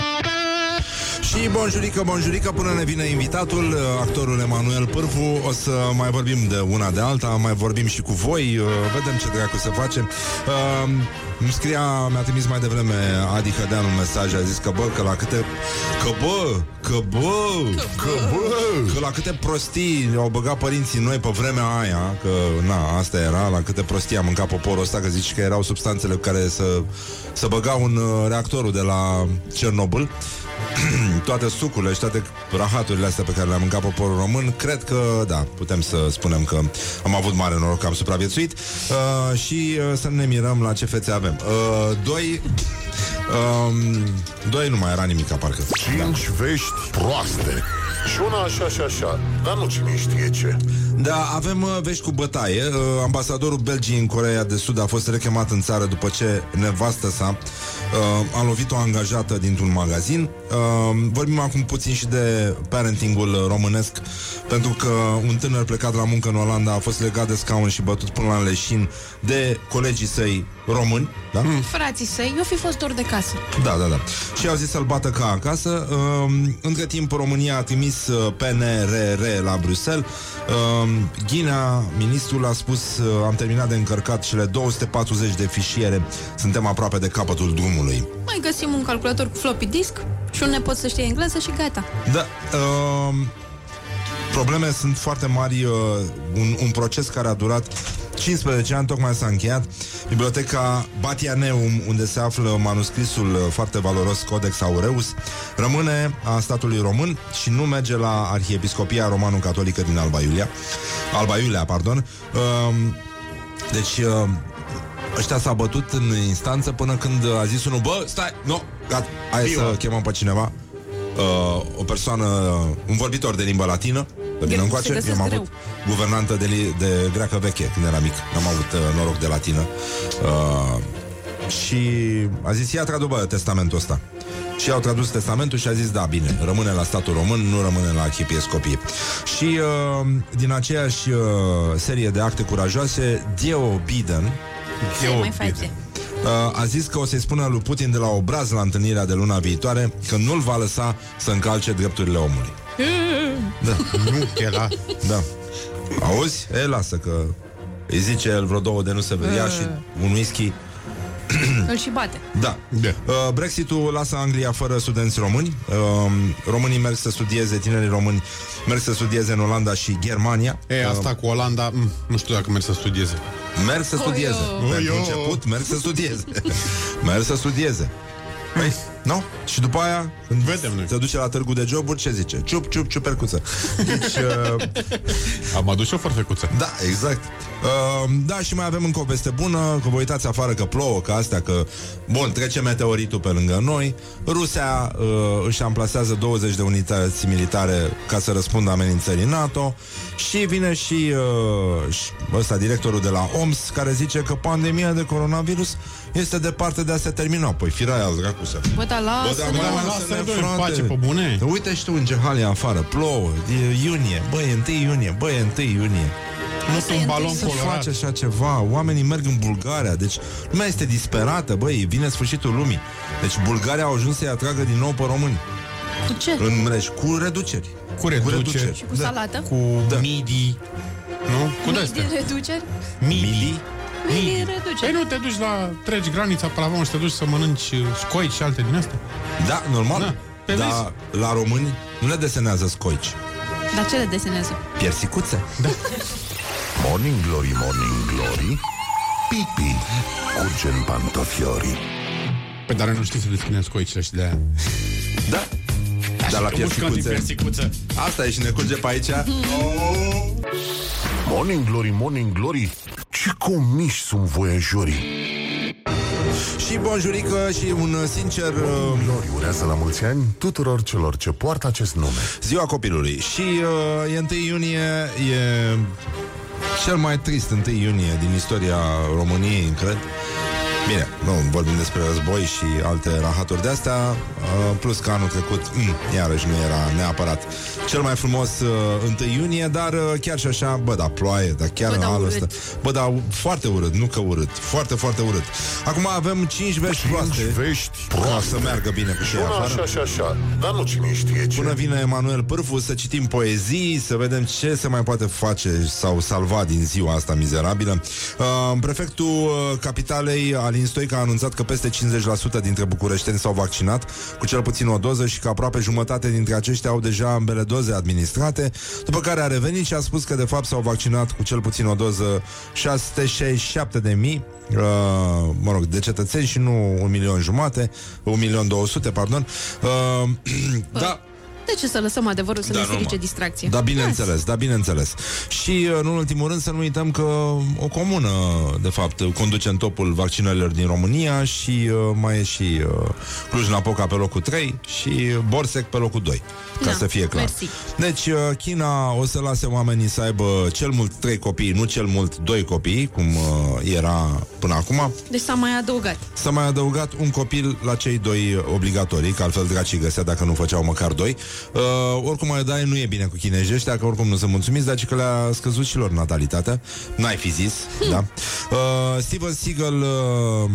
Și bonjurică, bonjurică, până ne vine invitatul, actorul Emanuel Pârvu. O să mai vorbim de una de alta, mai vorbim și cu voi, vedem ce dracu se face. uh, Îmi scria, mi-a trimis mai devreme Adi Hădean un mesaj, a zis că bă, că la câte Că bă, că bă Că bă, că la câte prostii au băgat părinții noi pe vremea aia. Că na, asta era, la câte prostii a mâncat poporul ăsta. Că zici că erau substanțele cu care să, să băgau în reactorul de la Cernobâl. Toate sucurile și toate rahaturile astea pe care le-a mâncat poporul român. Cred că, da, putem să spunem că am avut mare noroc că am supraviețuit. uh, Și uh, să ne mirăm la ce fețe avem. uh, Doi um, Doi nu mai era nimic, parcă. Cinci da. vești proaste. Și una așa și așa, dar nu cine știe ce. Da, avem uh, vești cu bătaie. uh, Ambasadorul Belgiei în Coreea de Sud a fost rechemat în țară după ce nevastă sa uh, a lovit o angajată dintr-un magazin. uh, Vorbim acum puțin și de parentingul românesc, pentru că un tânăr plecat la muncă în Olanda a fost legat de scaun și bătut până la leșin de colegii săi români, da? Mm. Frații săi, eu fi fost dor de casă. Da, da, da. Și au zis să-l bată ca acasă. uh, Între timp România a trimis uh, P N R R la Bruxelles. uh, Ghinea, ministrul, a spus: uh, am terminat de încărcat cele două sute patruzeci de fișiere. Suntem aproape de capătul drumului. Mai găsim un calculator cu floppy disk și un nepot să știe engleză și gata. Da, uh, probleme sunt foarte mari. uh, un, un proces care a durat cincisprezece ani tocmai s-a încheiat. Biblioteca Batianeum, unde se află manuscrisul foarte valoros Codex Aureus, rămâne a statului român și nu merge la Arhiepiscopia Romano-Catolică din Alba Iulia. Alba Iulia, pardon. Uh, deci uh, ăștia s-a bătut în instanță până când a zis unul: bă, stai, nu, gata, hai Viva. să chemăm pe cineva. Uh, o persoană, un vorbitor de limbă latină. Pe mine încoace, eu am avut greu. Guvernantă de, li- de greacă veche când eram mic. Am avut uh, noroc de latină. uh, Și a zis: ia traducă testamentul ăsta. Și au tradus testamentul și a zis: da, bine, rămâne la statul român, nu rămâne la arhiepiscopie. Și uh, din aceeași uh, serie de acte curajoase, Joe Biden Ce mai face? uh, a zis că o să-i spună lui Putin de la obraz la întâlnirea de luna viitoare că nu-l va lăsa să încalce drepturile omului. Da. Nu, e la... Da. Auzi? E, lasă că îi zice el vreo două de nu se vedea și un whisky. Îl și bate. Da. Yeah. Uh, Brexitul lasă Anglia fără studenți români. Uh, românii merg să studieze, tinerii români merg să studieze în Olanda și Germania. E, asta uh, cu Olanda, m- nu știu dacă merg să studieze. Merg să studieze. Oio. Pentru Oio. început, merg să studieze. Merg să studieze. Păi, nu? Și după aia, când vedem noi, se duce la târgul de joburi, ce zice? Ciup, ciup, ciupercuță. Deci, uh... am adus și o forfecuță. Da, exact. Uh, da, și mai avem încă o veste bună, că vă uitați afară că plouă, că astea, că, bun, trece meteoritul pe lângă noi. Rusia uh, își amplasează douăzeci de unități militare ca să răspundă amenințării NATO. Și vine și uh, ăsta, directorul de la O M S, care zice că pandemia de coronavirus este departe de a se termina. Păi firaia al dracusă. Bă, da, lasă-ne, lasă-ne, frate. Pe bune. Uite și tu în Gehalia afară, plouă, e iunie, bă, e întâi iunie, bă, e întâi iunie. Nu sunt un balon să colorat. face așa ceva. Oamenii merg în Bulgaria. Deci lumea este disperată, băi, vine sfârșitul lumii. Deci Bulgaria au ajuns să-i atragă din nou pe români. Cu ce? În mreș, cu reduceri. Cu reduceri. Cu reduceri. Și cu salată? Cu da. midi. Nu? Cu de-astea. Midi reduceri? Midi? Midi reduceri. Păi nu te duci la, treci granița pe la vamă și te duci să mănânci scoici și alte din astea? Da, normal. Da. Dar la români nu le desenează scoici. Dar ce le desenează? Piersicuțe. Da. Morning Glory, Morning Glory, pipi curge în pantofiori. Păi dar nu știi să descrie scoicile și de aia. Da. Dar la piersicuțe. Asta e și ne curge pe aici. Oh. Morning Glory, Morning Glory, ce comiși sunt voiajorii. Și bonjurică și un sincer uh... Glory urează la mulți ani tuturor celor ce poartă acest nume. Ziua copilului. Și uh, e întâi iunie, e cel mai trist întâi iunie din istoria României, cred. Bine, nu vorbim despre război și alte rahaturi de-astea, uh, plus că anul trecut, mm, iarăși nu era neapărat cel mai frumos uh, întâi iunie, dar uh, chiar și așa, bă, da, ploaie, dar chiar bă, în halul ăsta. Bă, da, foarte urât, nu că urât, foarte, foarte urât. Acum avem cinci vești proaste. vești proaste. Să meargă bine cu și afară. Așa, așa, așa, dar nu cine știe ce. Până vine Emanuel Pârfu să citim poezii, să vedem ce se mai poate face sau salva din ziua asta mizerabilă. Uh, prefectul uh, capitalei Alin Stoica a anunțat că peste cincizeci la sută dintre bucureșteni s-au vaccinat cu cel puțin o doză și că aproape jumătate dintre aceștia au deja ambele doze administrate, după care a revenit și a spus că de fapt s-au vaccinat cu cel puțin o doză șase sute șaizeci și șapte de mii uh, mă rog, de cetățeni și nu un milion jumate, un milion două sute, pardon. Uh, da. De ce să lăsăm adevărul să da, ne strice distracție? Da, bineînțeles, da, bineînțeles. Și, în ultimul rând, să nu uităm că o comună, de fapt, conduce în topul vaccinărilor din România și uh, mai e și uh, Cluj-Napoca pe locul trei și Borsec pe locul doi, ca da, să fie clar. Mersi. Deci, uh, China o să lase oamenii să aibă cel mult trei copii, nu cel mult doi copii, cum uh, era până acum. Deci s-a mai adăugat. S-a mai adăugat un copil la cei doi obligatorii, că altfel dracii găsea dacă nu făceau măcar doi. Uh, oricum, mai dai, nu e bine cu chinezii ăștia, că oricum nu sunt mulțumiți, dar că le-a scăzut și lor natalitatea. N-ai fi zis, hmm. da? Uh, Steven Seagal uh,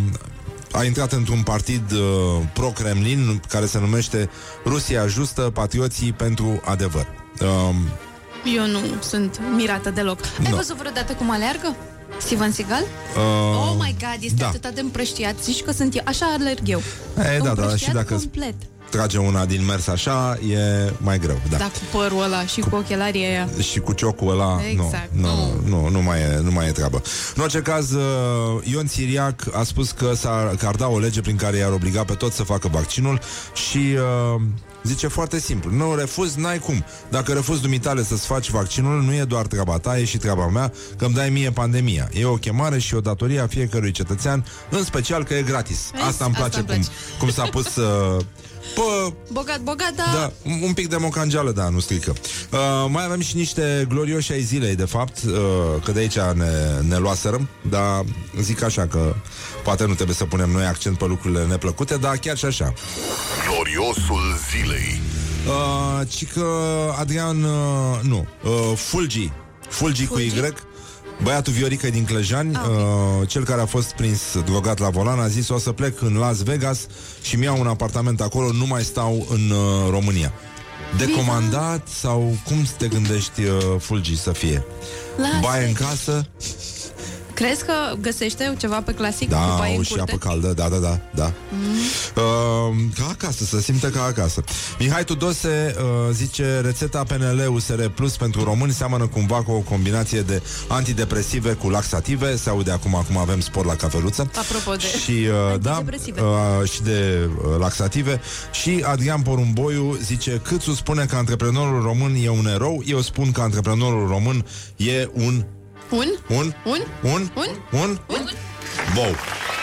a intrat într-un partid uh, pro-Kremlin care se numește Rusia Justă, Patrioții pentru Adevăr. Uh, Eu nu sunt mirată deloc. Ai no. văzut vreodată cum aleargă? Steven Seagal? Uh, oh my god, este da. atât de împrăștiat. Zici că sunt eu, așa alerg eu. E, da, da, și dacă complet. Trage una din mers așa, e mai greu, da. Da, cu părul ăla și cu, cu ochelarii aia. Și cu ciocul ăla, exact. nu, nu, nu, nu, mai e, nu mai e treabă. În orice caz, Ion Țiriac a spus că, s-ar, că ar da o lege prin care i-ar obliga pe toți să facă vaccinul și uh, zice foarte simplu, nu refuzi, n-ai cum. Dacă refuzi dumitale să-ți faci vaccinul, nu e doar treaba ta, e și treaba mea, că îmi dai mie pandemia. E o chemare și o datorie a fiecărui cetățean, în special că e gratis. Vezi? Asta îmi place, Asta cum, cum s-a pus... Uh, Pă, bogat, bogat, da. Da, un pic de mocangeală, da, nu strică. uh, Mai avem și niște glorioși ai zilei, de fapt, uh, că de aici ne, ne luaserăm. Dar zic așa că poate nu trebuie să punem noi accent pe lucrurile neplăcute, dar chiar și așa. Gloriosul zilei. uh, Ci că Adrian, uh, nu uh, Fulgi Fulgi cu Y Băiatul Viorică din Clăjani, ah, okay. uh, cel care a fost prins drogat la volan, a zis: o să plec în Las Vegas și mi-au un apartament acolo, nu mai stau în uh, România. Decomandat sau cum te gândești, uh, Fulgi, să fie? Baie în casă? Crezi că găsește ceva pe Clasic? Da, cu baie în și curte? apă caldă, da, da, da, da. Mm. Uh, ca acasă, să simtă ca acasă. Mihai Tudose uh, zice: rețeta P N L U S R Plus pentru români seamănă cumva cu o combinație de antidepresive cu laxative. Se aude acum, acum avem spor la cafeluță. Apropo de și, uh, da, uh, și de uh, laxative. Și Adrian Porumboiu zice: Câțu spune că antreprenorul român e un erou. Eu spun că antreprenorul român e un Un? Un? Un? Un? Un? Un? Un? Bou.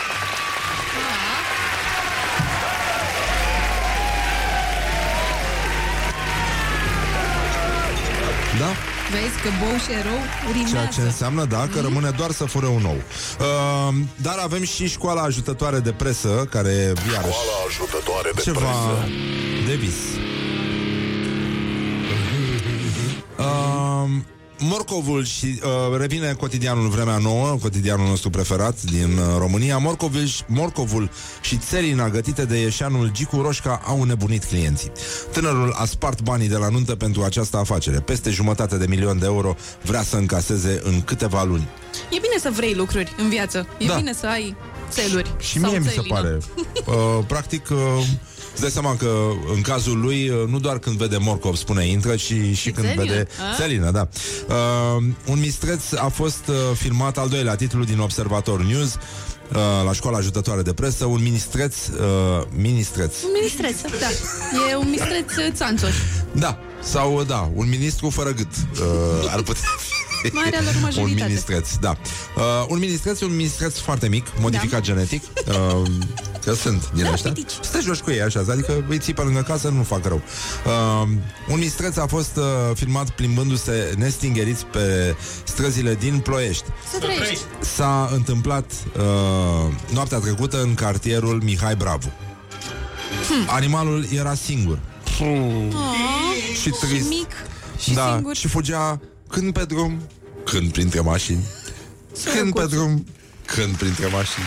Da? Vezi că bou și erou rimează. Ceea ce înseamnă, da, că rămâne doar să fure un ou. uh, Dar avem și școala ajutătoare de presă, care iarăși Școala ajutătoare de ceva presă de vis. uh, Morcovul și uh, revine cotidianul Vremea Nouă, cotidianul nostru preferat din uh, România. Morcovul, Morcovul și țelina gătite de ieșeanul Gicu Roșca au nebunit clienții. Tânărul a spart banii de la nuntă pentru această afacere. Peste jumătate de milion de euro vrea să încaseze în câteva luni. E bine să vrei lucruri în viață. E da. bine să ai țeluri. Și mie mi se pare. Uh, practic... Uh, Îți dai seama că în cazul lui nu doar când vede morcov spune intră, ci și, și când țelină. vede țelină, da. Uh, un mistreț a fost uh, filmat, al doilea titlu din Observator News, uh, la școala ajutătoare de presă. Un ministreț uh, Ministreț Un ministreț, da. E un ministreț țanțoș. Da, sau da, un ministru fără gât uh, ar putea fi. Marea lor majoritate. Un ministreț, da. Uh, un ministreț, un ministreț foarte mic, modificat da. genetic. Uh, că sunt din da, ăștia. pitici. Să te joci cu ei așa, adică îi ții pe lângă casă, nu fac rău. Uh, un ministreț a fost uh, filmat plimbându-se nestingeriți pe străzile din Ploiești. Să trăiești. S-a întâmplat uh, noaptea trecută în cartierul Mihai Bravu. Hmm. Animalul era singur. Hmm. Și trist. Și mic și da, singur. Și fugea când pe drum, când printre mașini. Când pe drum, când printre mașini.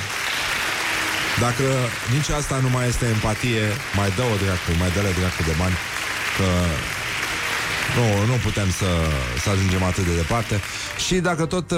Dacă nici asta nu mai este empatie, mai dă-o dracu, mai dă-le dracu de bani, că nu, nu putem să, să ajungem atât de departe. Și dacă tot uh,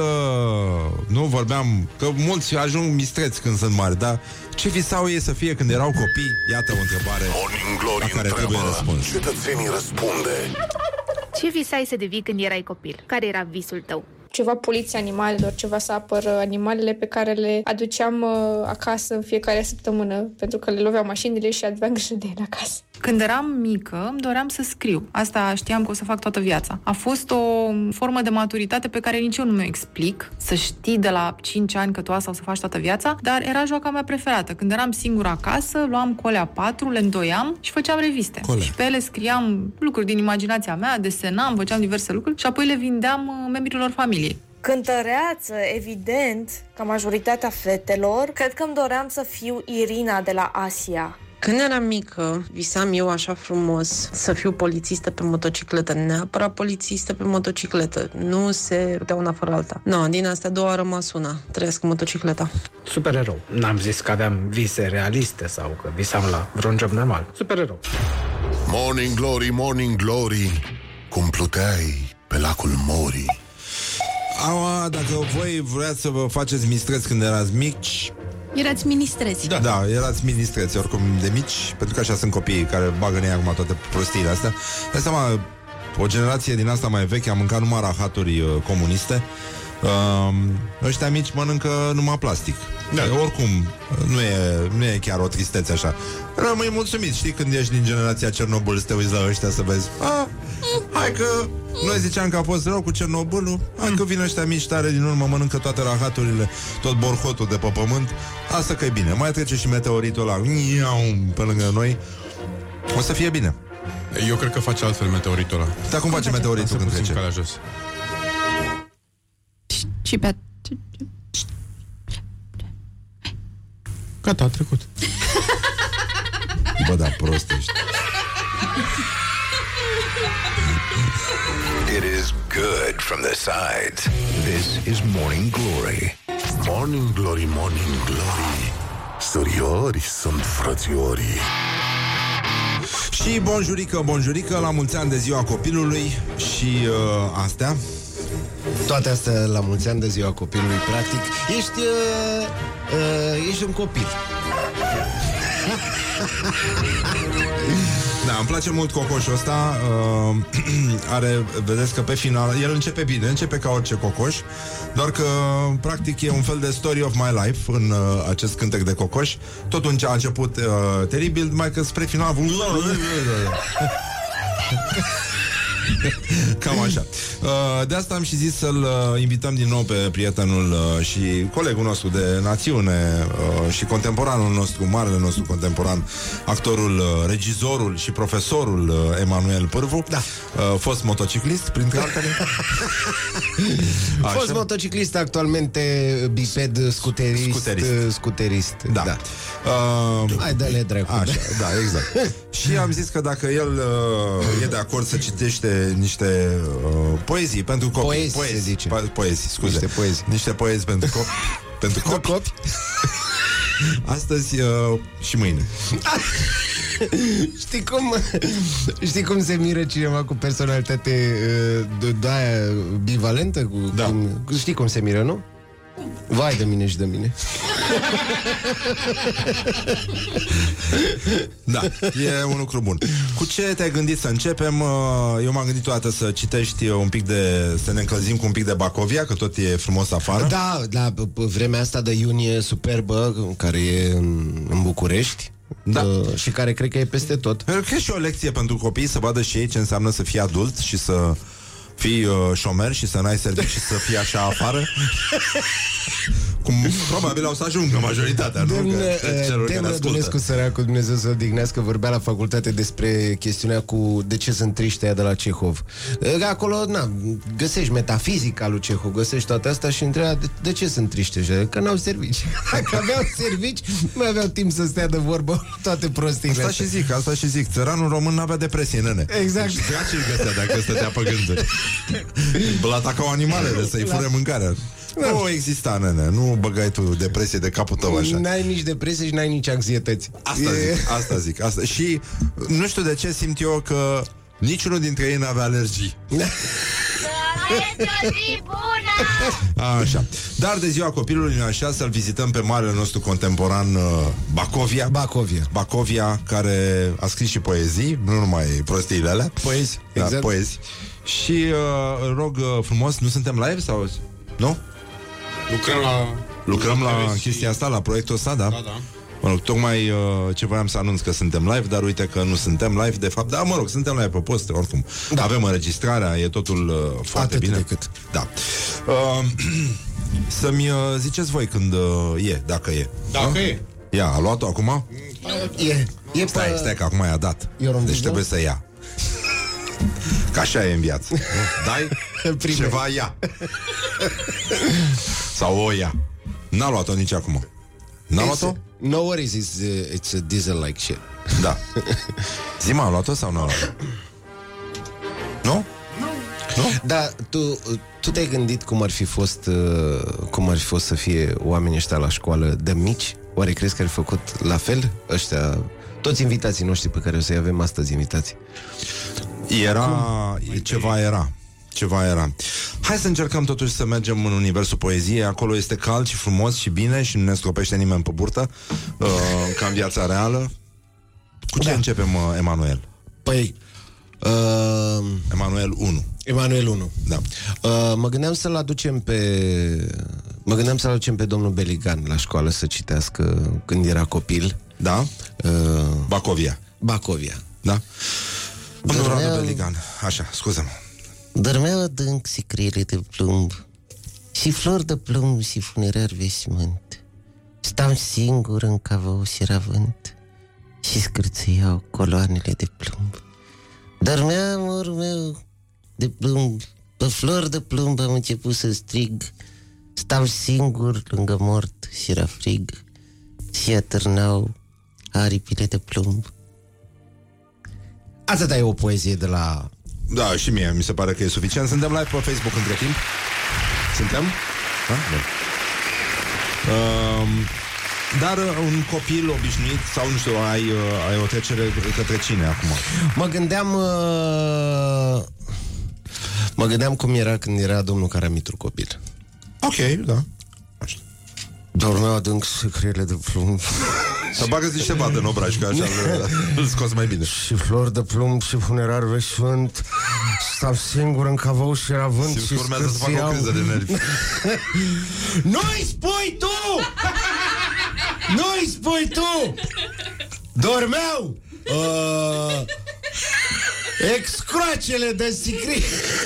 nu vorbeam, că mulți ajung mistreți când sunt mari, dar ce visau ei să fie când erau copii? Iată o întrebare la care trebuie răspuns. Cetățenii răspunde. Ce visai să devii când erai copil? Care era visul tău? Ceva poliție animalelor, ceva să apăr animalele pe care le aduceam uh, acasă în fiecare săptămână, pentru că le loveau mașinile și aveam grijă de ele acasă. Când eram mică, îmi doream să scriu. Asta știam că o să fac toată viața. A fost o formă de maturitate pe care nici eu nu mi-o explic. Să știi de la cinci ani că tu asta o să faci toată viața, dar era joaca mea preferată. Când eram singură acasă, luam colea patru, le îndoiam și făceam reviste. Cole. Și pe ele scriam lucruri din imaginația mea, desenam, făceam diverse lucruri și apoi le vindeam membrilor familiei. Cântăreață, evident, ca majoritatea fetelor. Cred că îmi doream să fiu Irina de la Asia. Când eram mică, visam eu așa frumos să fiu polițistă pe motocicletă, neapărat polițistă pe motocicletă. Nu se putea una fără alta. No, din astea două a rămas una. Trăiesc motocicleta. Supererou. N-am zis că aveam vise realiste sau că visam la vreun job normal. Supererou. Morning Glory, Morning Glory, cum pluteai pe lacul Mori. Aua, dacă voi vreați să vă faceți mistreți când erați mici... Erați ministreți. Da, da, erați ministreți, oricum de mici, pentru că așa sunt copiii care bagă în ei acum toate prostiile astea. De seama, o generație din asta mai veche a mâncat numai rahaturi uh, comuniste. Uh, ăștia mici mănâncă numai plastic. Da. Oricum, nu e, nu e chiar o tristețe așa. Rămâi mulțumit, știi, când ești din generația Cernobâl, să te uiți la ăștia să vezi, a, hai că noi ziceam că a fost rău cu Cernobâlul, hai că vin ăștia mici tare din urmă, mănâncă toate rahaturile, tot borhotul de pe pământ. Asta că e bine, mai trece și meteoritul ăla pe lângă noi. O să fie bine. Eu cred că face altfel meteoritul ăla. Dar cum face meteoritul când trece? Calea jos. Și pe... Gata, a trecut. Bă, da, prost ești. It is good from the sides. This is Morning Glory. Morning Glory, Morning Glory. Soriori sunt frățiorii. Și bonjurică, bonjurică, la mulți ani de ziua copilului. Și uh, astea toate astea la mulți ani de ziua copilului. Practic, ești uh, uh, Ești un copil. Da, îmi place mult cocoșul ăsta. uh, Are, vedeți că pe final el începe bine, începe ca orice cocoș. Doar că practic e un fel de story of my life în uh, acest cântec de cocoș. Totul a început uh, teribil, mai că spre final cam așa. De asta am și zis să-l invităm din nou pe prietenul și colegul nostru de națiune și contemporanul nostru, marele nostru contemporan, actorul, regizorul și profesorul Emanuel Pârvu, da. Fost motociclist, printre altele. Fost motociclist, actualmente biped, scuterist. Scuterist, scuterist. Da, da. Uh, Hai, dă-le dracu. Așa, da, exact. Și am zis că dacă el uh, e de acord să citește niște uh, poezii pentru copii. Poezii, poezii, se zice. Po- poezii, scuze. Niște poezii. Niște poezii pentru copii. Pentru copii. Copi. Astăzi uh, și mâine. Știi cum Știi cum se miră cineva cu personalitate uh, de aia bivalentă cu, da. cum, știi cum se miră, nu? Vai de mine și de mine. Da, e un lucru bun. Cu ce te-ai gândit să începem? Eu m-am gândit toată să citești un pic de... Să ne încălzim cu un pic de Bacovia, că tot e frumos afară. Da, la vremea asta de iunie superbă, care e în, în București. Da. Uh, și care cred că e peste tot. Cred că e și o lecție pentru copii, să vadă și ei ce înseamnă să fii adult și să fii uh, șomer și să n-ai servici și să fii așa afară. Cum probabil au să ajungă majoritatea, nu? Demn Rădulescu, săracul, Dumnezeu să-l dignească, vorbea la facultate despre chestiunea cu de ce sunt triști aia de la Cehov. Acolo, na, găsești metafizica lui Cehov, găsești toate astea și întreabă de, de ce sunt triști așa? Că n-au servici. Dacă aveau servici, nu aveau timp să stea de vorbă toate prostiile. Asta și zic, asta și zic. Țăranul român n-avea depresie, nene. Exact. Și ce-l găsea dacă stătea pe gânduri? Îl atacau animalele să-i fure mâncarea. Da. Nu exista, nene, nu băgai tu depresie de capul tău așa. N-ai nici depresie și n-ai nici anxietăți. Asta e... zic, asta zic asta. Și nu știu de ce simt eu că niciunul dintre ei n-avea alergii. Așa. Dar de ziua copilului, așa, să-l vizităm pe marele nostru contemporan uh, Bacovia. Bacovia Bacovia, care a scris și poezii, nu numai prostiile alea. Poezi, da, exact. Poezi. Și uh, îl rog uh, frumos, nu suntem live sau... Nu? Lucrăm la... Lucrăm la chestia asta, la proiectul ăsta, da? Da, da. Mă rog, tocmai uh, ce voiam să anunț că suntem live, dar uite că nu suntem live, de fapt. Da, mă rog, suntem live pe post, oricum. Da. Avem înregistrarea, e totul uh, foarte atât bine. Decât. Da. Uh, să-mi uh, ziceți voi când uh, e, dacă e. Dacă da? e. Ia, a luat-o acum? E. e stai, pe... stai, că acum i-a dat. Deci trebuie să ia. Că așa e în viață. Dai Prime. Ceva, ia. Sau o ia. N-a luat-o nici acum. N-a luat-o? No worries, it's, uh, it's a diesel-like shit. Da. Zi, m-a luat-o sau n-a luat-o? Nu? Nu? Da, tu, tu te-ai gândit cum ar fi fost uh, cum ar fi fost să fie oamenii ăștia la școală de mici? Oare crezi că ar fi făcut la fel? Ăștia, toți invitații noștri pe care o să-i avem astăzi invitații. Era, cum? ceva era Ceva era. Hai să încercăm totuși să mergem în universul poeziei. Acolo este cald și frumos și bine și nu ne scopește nimeni pe burtă, uh, ca în viața reală. Cu ce da. începem, uh, Emanuel? Păi uh, Emanuel unu. Emanuel unu. Da. Uh, mă gândeam să-l aducem pe Mă gândeam să-l aducem pe domnul Beligan la școală să citească când era copil. Da? Uh, Bacovia. Bacovia. Da? Domnul Radu Beligan. Așa, scuză-mă. Dormeau adânc sicrile de plumb și flori de plumb și funerar veșmânt. Stau singur în cavou și era vânt și scârțâiau coloanele de plumb. Dormeam, morul meu, de plumb, pe flori de plumb am început să strig. Stau singur lângă mort și era frig și atârnau aripile de plumb. Asta e o poezie de la Da, și mie mi se pare că e suficient. Suntem live pe Facebook între timp. Suntem? Da? Bun. Um, dar un copil obișnuit sau nu știu, ai, ai o trecere către cine acum? Mă gândeam uh, Mă gândeam cum era când era domnul Caramitru copil. Ok, da. Dormeau adânc secrele de plumb. Să bagă-ți niște vadă în obraj, că așa îl scoți mai bine. Și flori de plumb și funerar veșmânt. Stau singur în cavou și era vânt. Simt și că urmează să fac o criză de nervi. Nu-i spui tu! Nu-i spui tu! Dormeau uh, excroacele de sicri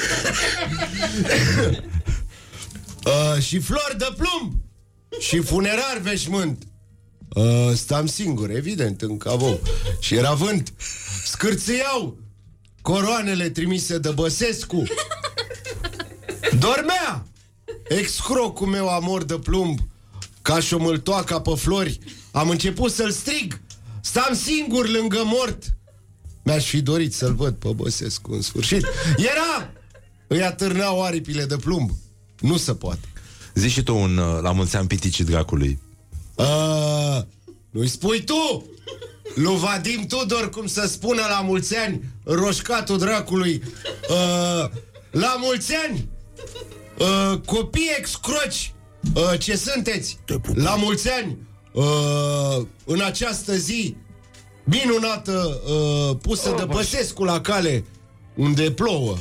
uh, și flori de plumb și funerar veșmânt. Uh, stam singur, evident, în cavou. Și era vânt. Scârțâiau coroanele trimise de Băsescu. Dormea excrocul meu amor de plumb. Ca și o mâltoaca pe flori. Am început să-l strig. Stam singur lângă mort. Mi-aș fi dorit să-l văd pe Băsescu în sfârșit. Era! Îi atârneau aripile de plumb. Nu se poate. Zici și tu un uh, la mulți ani piticii dracului. Uh, nu-i spui tu! Lui Vadim Tudor, cum să spună la mulți ani roșcatul dracului. uh, La mulți ani uh, copii excroci, uh, ce sunteți? La mulți ani uh, în această zi minunată, uh, pusă de Băsescu la cale, unde plouă.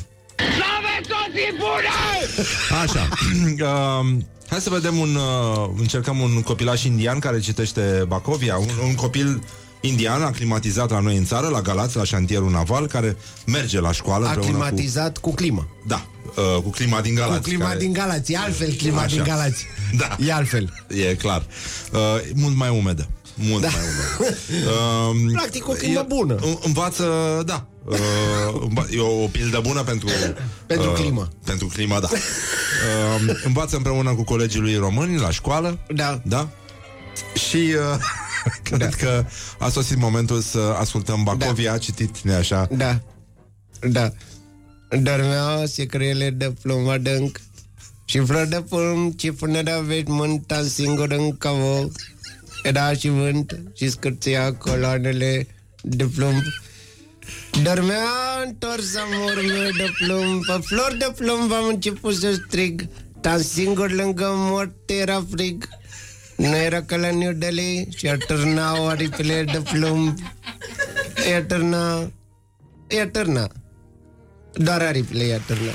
Așa. uh, Hai să vedem un uh, încercăm un copilaș indian care citește Bacovia. Un, un copil indian aclimatizat la noi în țară, la Galați, la șantierul naval, care merge la școală. Aclimatizat cu, cu climă. Da, uh, cu clima din Galați. Cu clima care... din Galați, e altfel clima Așa. din Galați. Da. E altfel. E clar. Uh, mult mai umedă. Mult da. mai umedă. Uh, Practic o climă e, bună. Învață, da. Uh, e o, o pildă bună pentru Pentru uh, climă. Pentru climă, da. uh, Învață împreună cu colegii lui români la școală. Da. Da. Și uh, cred da. că a sosit momentul să ascultăm Bacovia, da. citit, ne așa. Da. Da. Dormeau secrele de plumb adânc și flori de plumb și punerea veșmânt, am singur în cavou. Era și vânt și scârția coloanele de plumb. Dormea întors amor meu de plumb. Pe flori de plumb am început să strig. Stam singur lângă mort, era frig. Nu era ca la New Delhi și atârnau aripile de plumb. I atârna, i atârna. Doar aripile i atârna.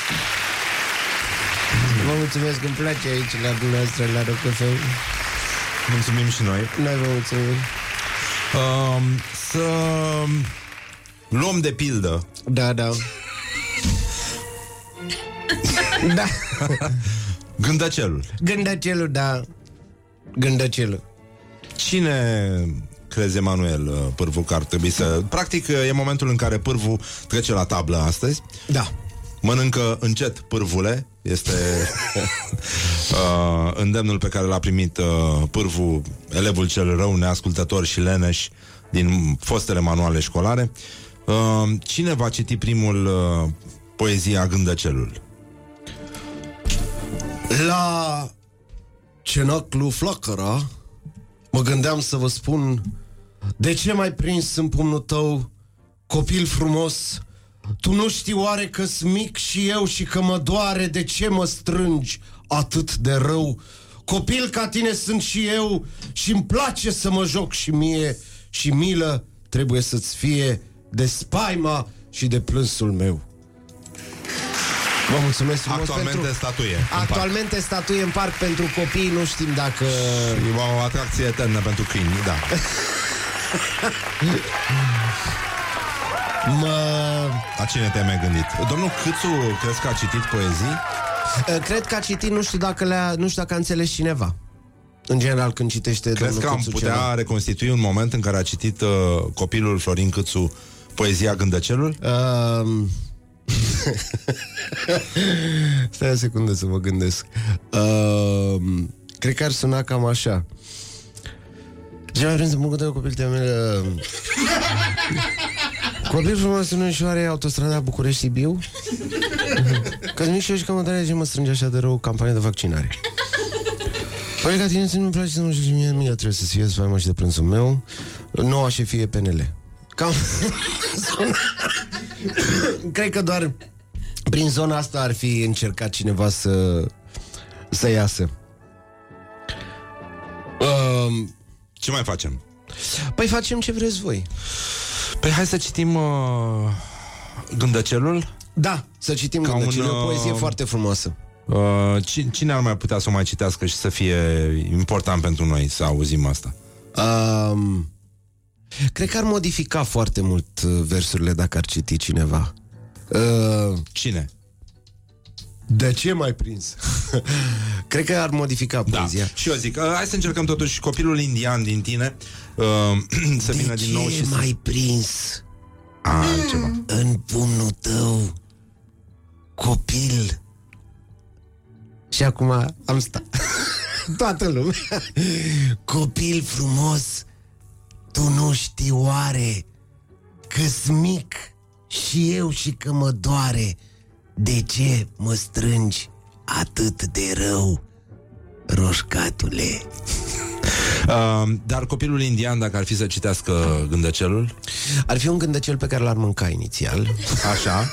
Vă mulțumesc, îmi place aici la dumneavoastră, la Rock F M. Mulțumim și noi. Noi vă mulțumim. uh, Să luăm de pildă. Da, da. Da. Gândăcelul. Gândăcelul, da. Gândăcelul. Cine crezi, Emanuel, Pârvu, că ar trebui să... Practic, e momentul în care Pârvu trece la tablă astăzi. Da. Mănâncă încet, pârvule. Este uh, îndemnul pe care l-a primit uh, Pârvu, elevul cel rău, neascultător și leneș din fostele manuale școlare. Uh, cine va citi primul uh, poezia Gândăcelul? La cenaclu Flacăra mă gândeam să vă spun: de ce m-ai prins în pumnul tău, copil frumos? Tu nu știi oare că-s mic și eu și că mă doare? De ce mă strângi atât de rău? Copil ca tine sunt și eu și-mi place să mă joc și mie, și milă trebuie să-ți fie de spaima și de plânsul meu. Vă mulțumesc frumos. Actualmente pentru... statuie. Actualmente statuie în parc pentru copii, nu știm dacă... E o atracție eternă pentru câini, da. Mă... La cine te-ai mai gândit? Domnul Câțu, crezi că a citit poezii? Cred că a citit, nu știu dacă le-a, nu știu dacă a înțeles cineva. În general, când citește crezi domnul că am Câțu putea ceva. reconstitui un moment în care a citit uh, copilul Florin Câțu poezia Gândăcelul? Um... Stai o secundă să mă gândesc. um... Cred că ar suna cam așa: ce mai vrem să mă gândesc copil tău meu? Copil frumos în ușoare, autostrada București-Sibiu. Căzmic și eu și cămătarea ce mă strânge așa de rău campania de vaccinare. Păi ca tine nu-mi place să mă joc mie, mie trebuie să fie faima și de prânzul meu. Noua șefie P N L. Cam... Cred că doar prin zona asta ar fi încercat cineva să să iasă. Uh, ce mai facem? Păi facem ce vreți voi. Păi hai să citim uh, Gândăcelul. Da, să citim Gândăcelul, un, uh, o poezie foarte frumoasă. uh, cine, cine ar mai putea să o mai citească și să fie important pentru noi să auzim asta? Uh, cred că ar modifica foarte mult versurile dacă ar citi cineva. uh, Cine? De ce m-ai prins? Cred că ar modifica poezia. Da. Și eu zic, uh, hai să încercăm totuși copilul indian din tine uh, să de vină din nou și m-ai să... prins? A, ceva. În pumnul tău, copil. Și acum am stat. Toată lumea. Copil frumos, tu nu știi oare că-s mic și eu și că mă doare. De ce mă strângi atât de rău, roșcatule? Uh, dar copilul indian, dacă ar fi să citească Gândăcelul, ar fi un gândăcel pe care l-ar mânca inițial. Așa.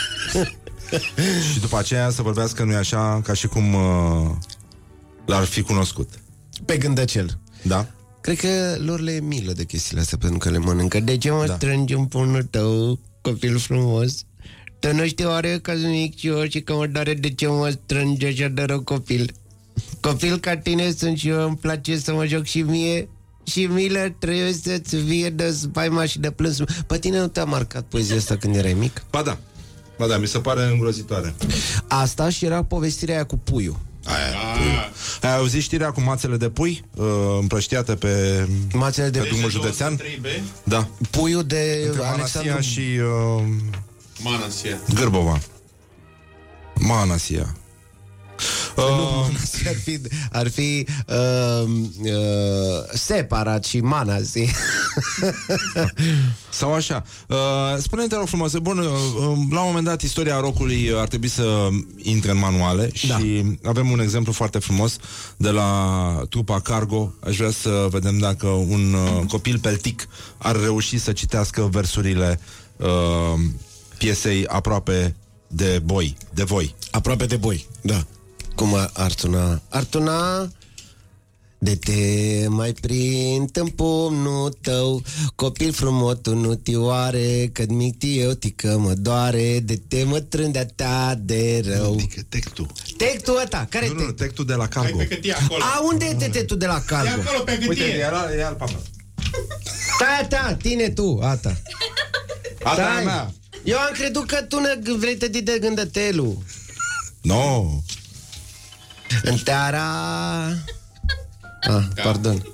Și după aceea să vorbească, nu-i așa, ca și cum uh, l-ar fi cunoscut. Pe Gândăcel. Da. Cred că lor le e milă de chestiile astea, pentru că le mănâncă. De ce mă da. strângi în pumnul tău, copil frumos? Tu nu știi oare că sunt mic și eu și că mă doare de ce mă strânge așa de rău, copil? Copil ca tine sunt și eu, îmi place să mă joc și mie. Și milă trebuie să-ți fie de spaima și de plâns. Pe tine nu te-a marcat poezia asta când erai mic? Ba da, ba da, mi se pare îngrozitoare. Asta și era povestirea aia cu puiul. Aia, puiul. Ai auzit știrea cu mațele de pui uh, împrăștiate pe mațele de pe drumul județean? Da. Puiul de între Alexandru Manasia și uh, Manasia. Gârbova. Manasia. Uh, nu, ar fi, ar fi uh, uh, separat și Manasi. Sau așa. uh, Spune-te, te rog frumos. Bun, uh, la un moment dat istoria rockului ar trebui să intre în manuale. da. Și avem un exemplu foarte frumos de la trupa Cargo. Aș vrea să vedem dacă un uh, copil peltic ar reuși să citească versurile uh, piesei Aproape de boi, de voi. Aproape de boi, da. Cum ar suna? Ar suna: de te mai prind în pumnul tău, copil frumos, tu nu ti oare, că mic eu tică mă doare, de te mă trândea ta de rău. Adică tectul. Tectul ăsta, care nu, nu, tectul de la Cargo. A, unde e tectul de la Cargo? E acolo pe gâtie. Uite, e, e al papa. Ta, ta, tine tu, ata. Ata mea. Eu am crezut că tu ne vrei tăti de Gândătelul. No. În teara... Ah, da. Pardon.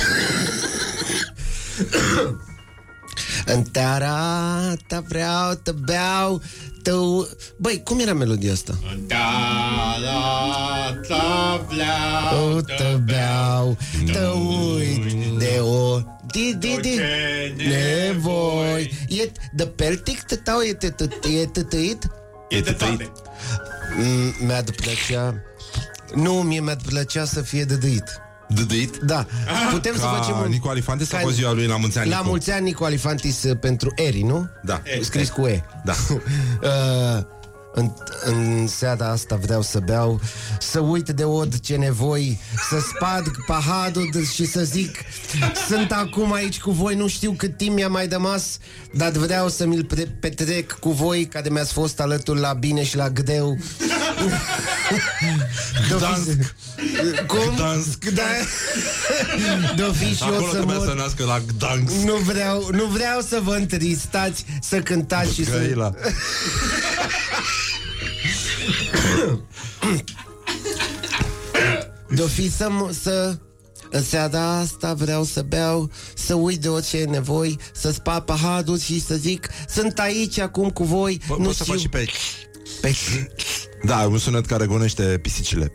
În teara ta vreau, te beau, tău... Băi, cum era melodia asta? În teara ta vreau, te beau, te uit de o... Di, di, di, nevoi. E de peltic tătau, e tătăit? E tătăit. Mi-ar plăcea... Nu, mie mi-ar plăcea să fie dădăit. Dădăit? Da. Putem ca să facem un... Nicu Alifantis sau ziua lui la mulți ani? La mulți ani Nicu Alifantis pentru Eri, nu? Da. Scris cu E. Da. uh, în, în seara asta vreau să beau, să uit de od ce nevoi, să sparg paharul și să zic: sunt acum aici cu voi, nu știu cât timp mi-a mai rămas, dar vreau să mi-l petrec cu voi, care mi-ați fost alături la bine și la greu. Gdansk. Cum? Gdansk. Da. De-o fi și acolo eu să trebuie mor. să nască la Gdansk. Nu vreau, nu vreau să vă întristați, să cântați și Găila. să... De-o fi să, să... În seara asta vreau să beau, să uit de orice nevoi, să spar paharul și să zic: sunt aici acum cu voi. Bă, nu poți să faci și pe... pe... Da, un sunet care gonește pisicile.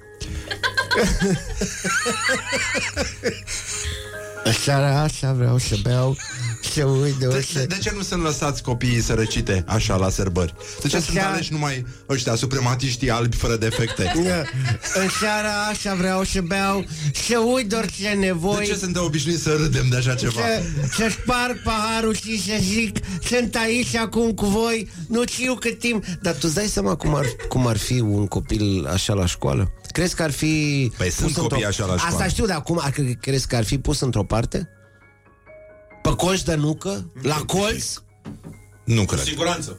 În seara asta vreau să beau, Se uite, de, de, de ce nu sunt lăsați copiii să recite așa la sărbări? De ce sunt aleși numai ăștia suprematiștii albi fără defecte? În seara așa vreau să beau, să uit orice nevoi. De ce suntem obișnuiți să râdem de așa ceva? Să, să sparg paharul și să zic, sunt aici acum cu voi, nu știu cât timp. Dar tu îți dai seama cum ar, cum ar fi un copil așa la școală? Crezi că ar fi... Păi sunt copii așa la școală. Asta știu, dar acum ar, crezi că ar fi pus într-o parte? Pe coș de nucă? La colț? Nu cred. Cu siguranță.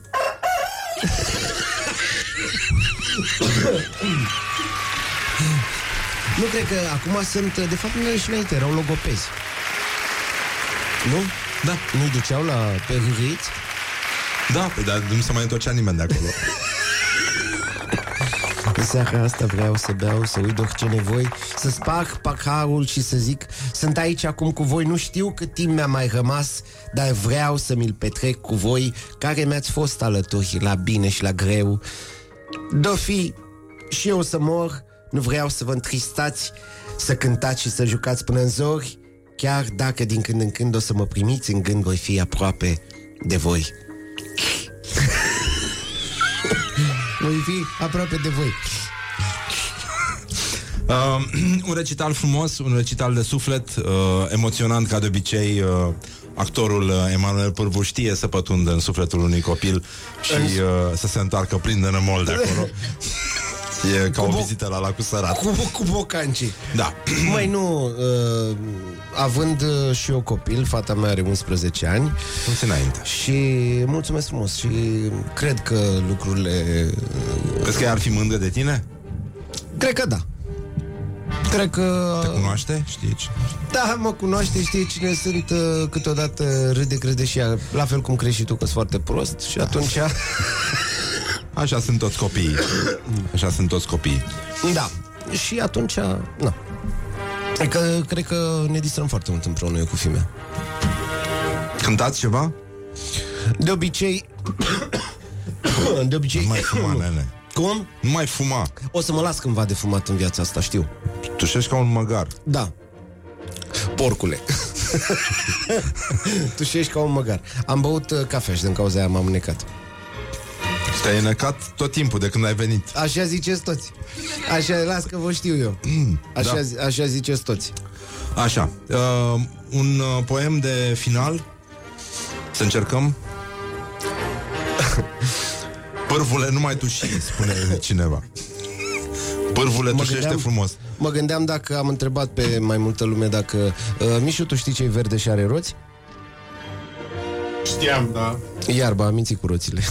Nu cred că acum sunt... De fapt, nu și înainte, erau logopezi. Nu? Da. Nu-i duceau la pe hâhâiți? Da, păi, dar nu se mai întorcea nimeni de acolo. În seara asta vreau să beau, să uit orice nevoi, să sparg paharul și să zic, sunt aici acum cu voi, nu știu cât timp mi-a mai rămas, dar vreau să mi-l petrec cu voi, care mi-ați fost alături la bine și la greu. Do fi și eu să mor, nu vreau să vă întristați, să cântați și să jucați până în zori, chiar dacă din când în când o să mă primiți în gând, voi fi aproape de voi. Voi fi aproape de voi. Uh, un recital frumos, un recital de suflet, uh, emoționant ca de obicei. Uh, actorul uh, Emanuel Pârvu știe să pătundă în sufletul unui copil și uh, să se întoarcă plin de nămol de acolo. E ca o vizită la lacul Sărat. Cu, cu bocancii. Da. Măi, nu, uh, având uh, și eu copil, fata mea are unsprezece ani. Mulți înainte. Și mulțumesc frumos. Și cred că lucrurile... Uh, Crezi că ea ar fi mândră de tine? Cred că da. Cred că... Te cunoaște? Știi ce? Da, mă cunoaște, știe cine sunt. uh, Câteodată râde, crede și ea. La fel cum crezi și tu că sunt foarte prost. Și atunci... Așa sunt toți copiii. Așa sunt toți copiii. Da. Și atunci, na. Că, cred că ne distrăm foarte mult împreună eu cu fimea. Cântați ceva? De obicei... De obicei... Nu mai fuma, nene. Cum? Nu mai fuma. O să mă las cândva de fumat în viața asta, știu. Tu șești ca un măgar. Da. Porcule. Tu șești ca un măgar. Am băut uh, cafea și din cauza aia m-am necat. Te-ai necat tot timpul de când ai venit. Așa ziceți toți. Așa, las că vă știu eu. Așa, da. Așa ziceți toți. Așa, uh, un uh, poem de final. Să încercăm. Pârvule, numai tu și spune cineva. Pârvule, mă tușește gândeam, frumos. Mă gândeam dacă am întrebat pe mai multă lume dacă uh, Mișu, tu știi ce-i verde și are roți? Știam, da. Iarba, minții cu roțile.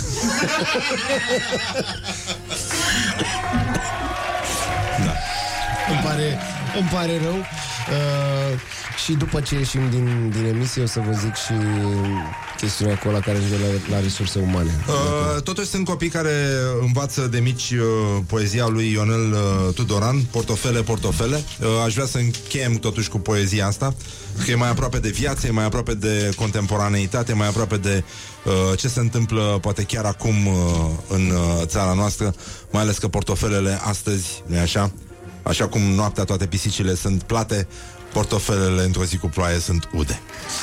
Da. Îmi pare, îmi pare rău. uh, Și după ce ieșim din, din emisie o să vă zic și chestiunea cu ăla care ajunge la, la resurse umane. uh, Totuși sunt copii care învață de mici uh, poezia lui Ionel uh, Tudoran, Portofele, portofele. uh, Aș vrea să încheiem totuși cu poezia asta, că e mai aproape de viață, e mai aproape de contemporaneitate, mai aproape de uh, ce se întâmplă poate chiar acum uh, în uh, țara noastră. Mai ales că portofelele astăzi, nu-i așa? Așa cum noaptea toate pisicile sunt plate, portofelele într-o zi cu ploaie sunt ude.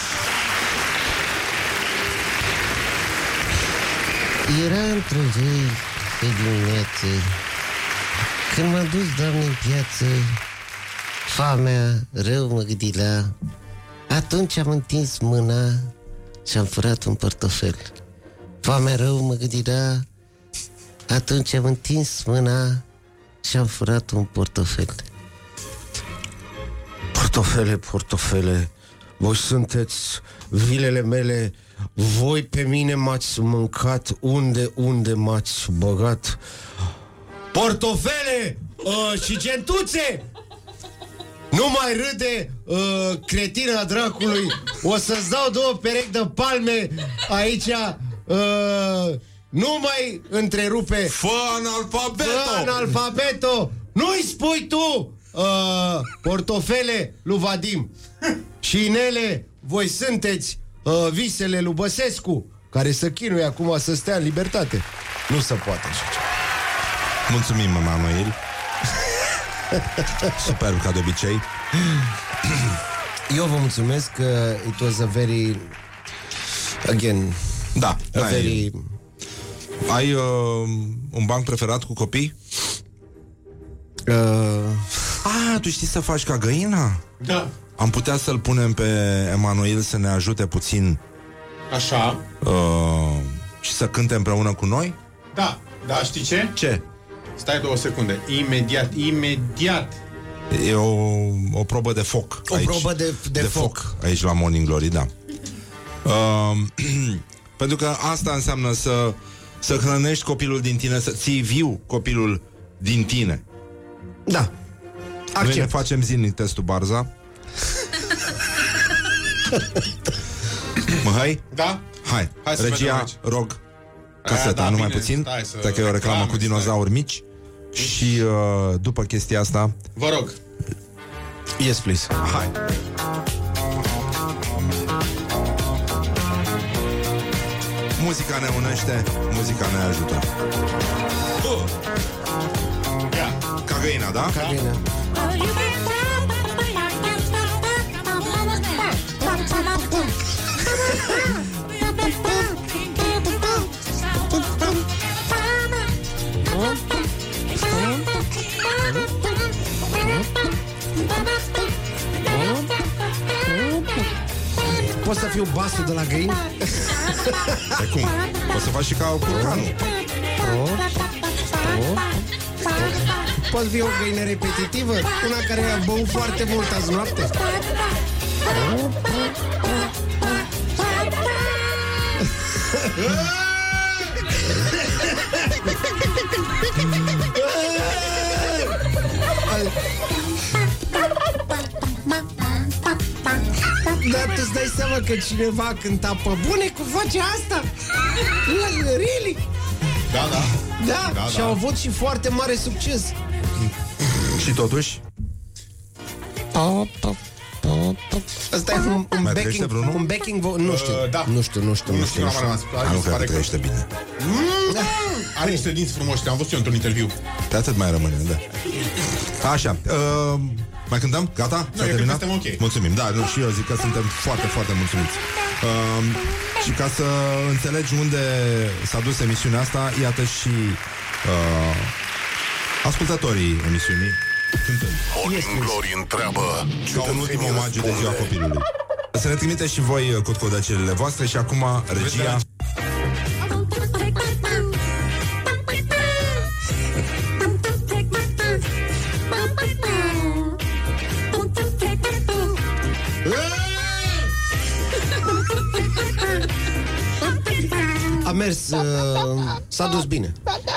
Era într-un zi de dimineață, când m-am dus, Doamne, în piață, foamea rău mă gâdilea. Atunci am întins mâna și am furat un portofel. Foamea rău mă gâdilea. Atunci am întins mâna și am furat un portofel. Portofele, portofele, voi sunteți vilele mele. Voi pe mine m-ați mâncat. Unde, unde m-ați băgat? Portofele uh, și gentuțe! Nu mai râde, uh, cretina dracului. O să-ți dau două perechi de palme aici. uh, Nu mai întrerupe. Fă analfabeto! Fă analfabeto! Nu-i spui tu uh, portofele lui Vadim. Și inele, voi sunteți uh, visele lui Băsescu, care să chinuie acum să stea în libertate. Nu se poate așa ceva. Mulțumim, Emanuel. Superb, ca de obicei. Eu vă mulțumesc că it was a very Again. Da. Very... Ai uh, un banc preferat cu copii? Uh... Ah, tu știi să faci ca găina? Da. Am putea să-l punem pe Emanuel să ne ajute puțin. Așa. Uh, și să cânte împreună cu noi? Da, da, știi ce? Ce? Stai două secunde. Imediat, imediat. E o, o probă de foc. O aici. probă de, de, de foc. foc. Aici la Morning Glory, da. Uh, pentru că asta înseamnă să, să hrănești copilul din tine, să ții viu copilul din tine. Da. Accept. Noi ne facem zilnic testul Barza. Măhăi? Da? Hai, Hai să regia, rog, caseta, da, numai bine, puțin. stai să Stai că e o reclamă reclame, cu dinozauri stai. mici. Și uh, după chestia asta, vă rog. Yes, please. Hai. Muzica ne unește, muzica ne ajută. uh. yeah. Ca găina, da? Ca găina. Poți să fiu basul de la găini? De cum? Poți să faci și ca curcanul. Poți fi o găină repetitivă? Una care a băut foarte mult azi noapte? Dar tu îți dai seama că cineva cânta pe bune cu vocea asta? Really? Da, da. Da, da, și da. au avut și foarte mare succes. Și totuși? Asta e un, un backing, un backing vo- nu știu. Uh, da. Nu știu, nu știu, Nu nu știu, știu. n-am rămas. Ah, nu cred că trăiește bine. Mm, are niște dinți frumoși, am văzut eu într-un interviu. De atât mai rămâne, da. Așa, uh, mai cântăm? Gata? Nu, eu cred că suntem ok. Mulțumim, da, nu, și eu zic că suntem foarte, foarte mulțumiți. uh, Și ca să înțelegi unde s-a dus emisiunea asta, iată și uh, ascultătorii emisiunii cântând. Morning Glory întreabă ca un ultim omagiu de ziua copilului. Să ne trimite și voi cotcodăcelele voastre. Și acum regia. A mers, uh, s-a dus bine.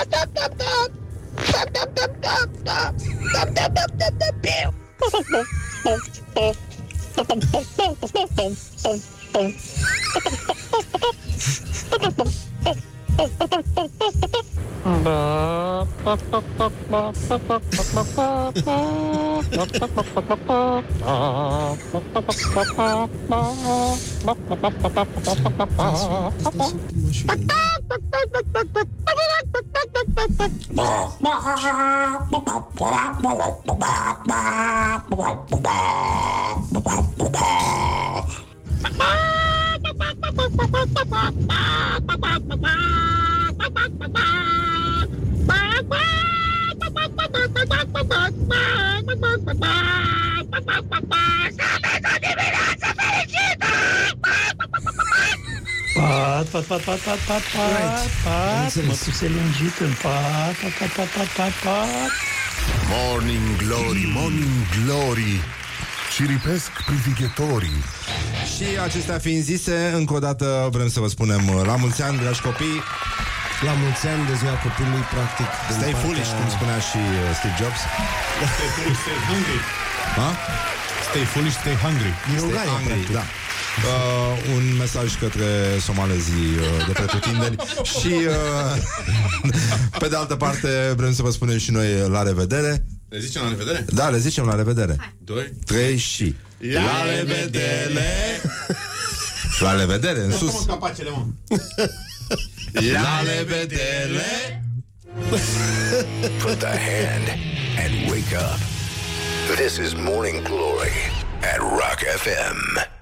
Pat, pat, pat, pat, pat, pat, pat, pat, mătuse lungit în pat, pat, pat, pat, pat, pat, pat. Morning Glory, Morning Glory, ciripesc privighetorii. Și acestea fiind zise, încă o dată vrem să vă spunem la mulți ani, dragi copii. La mulți ani de ziua copilului, practic. Stay foolish, cum spunea și Steve Jobs. Stay foolish, stay hungry. Ha? Stay foolish, stay hungry. Din Ungaria, practic. Da. Uh, un mesaj către somalezii uh, de pretutindeni. Și uh, pe de altă parte vrem să vă spunem și noi la revedere. Le zicem la revedere? Da, le zicem la revedere. Doi, trei și la revedere. La revedere, în sus. Capacele, mă. La revedere. Put the hand and wake up. This is Morning Glory at Rock F M.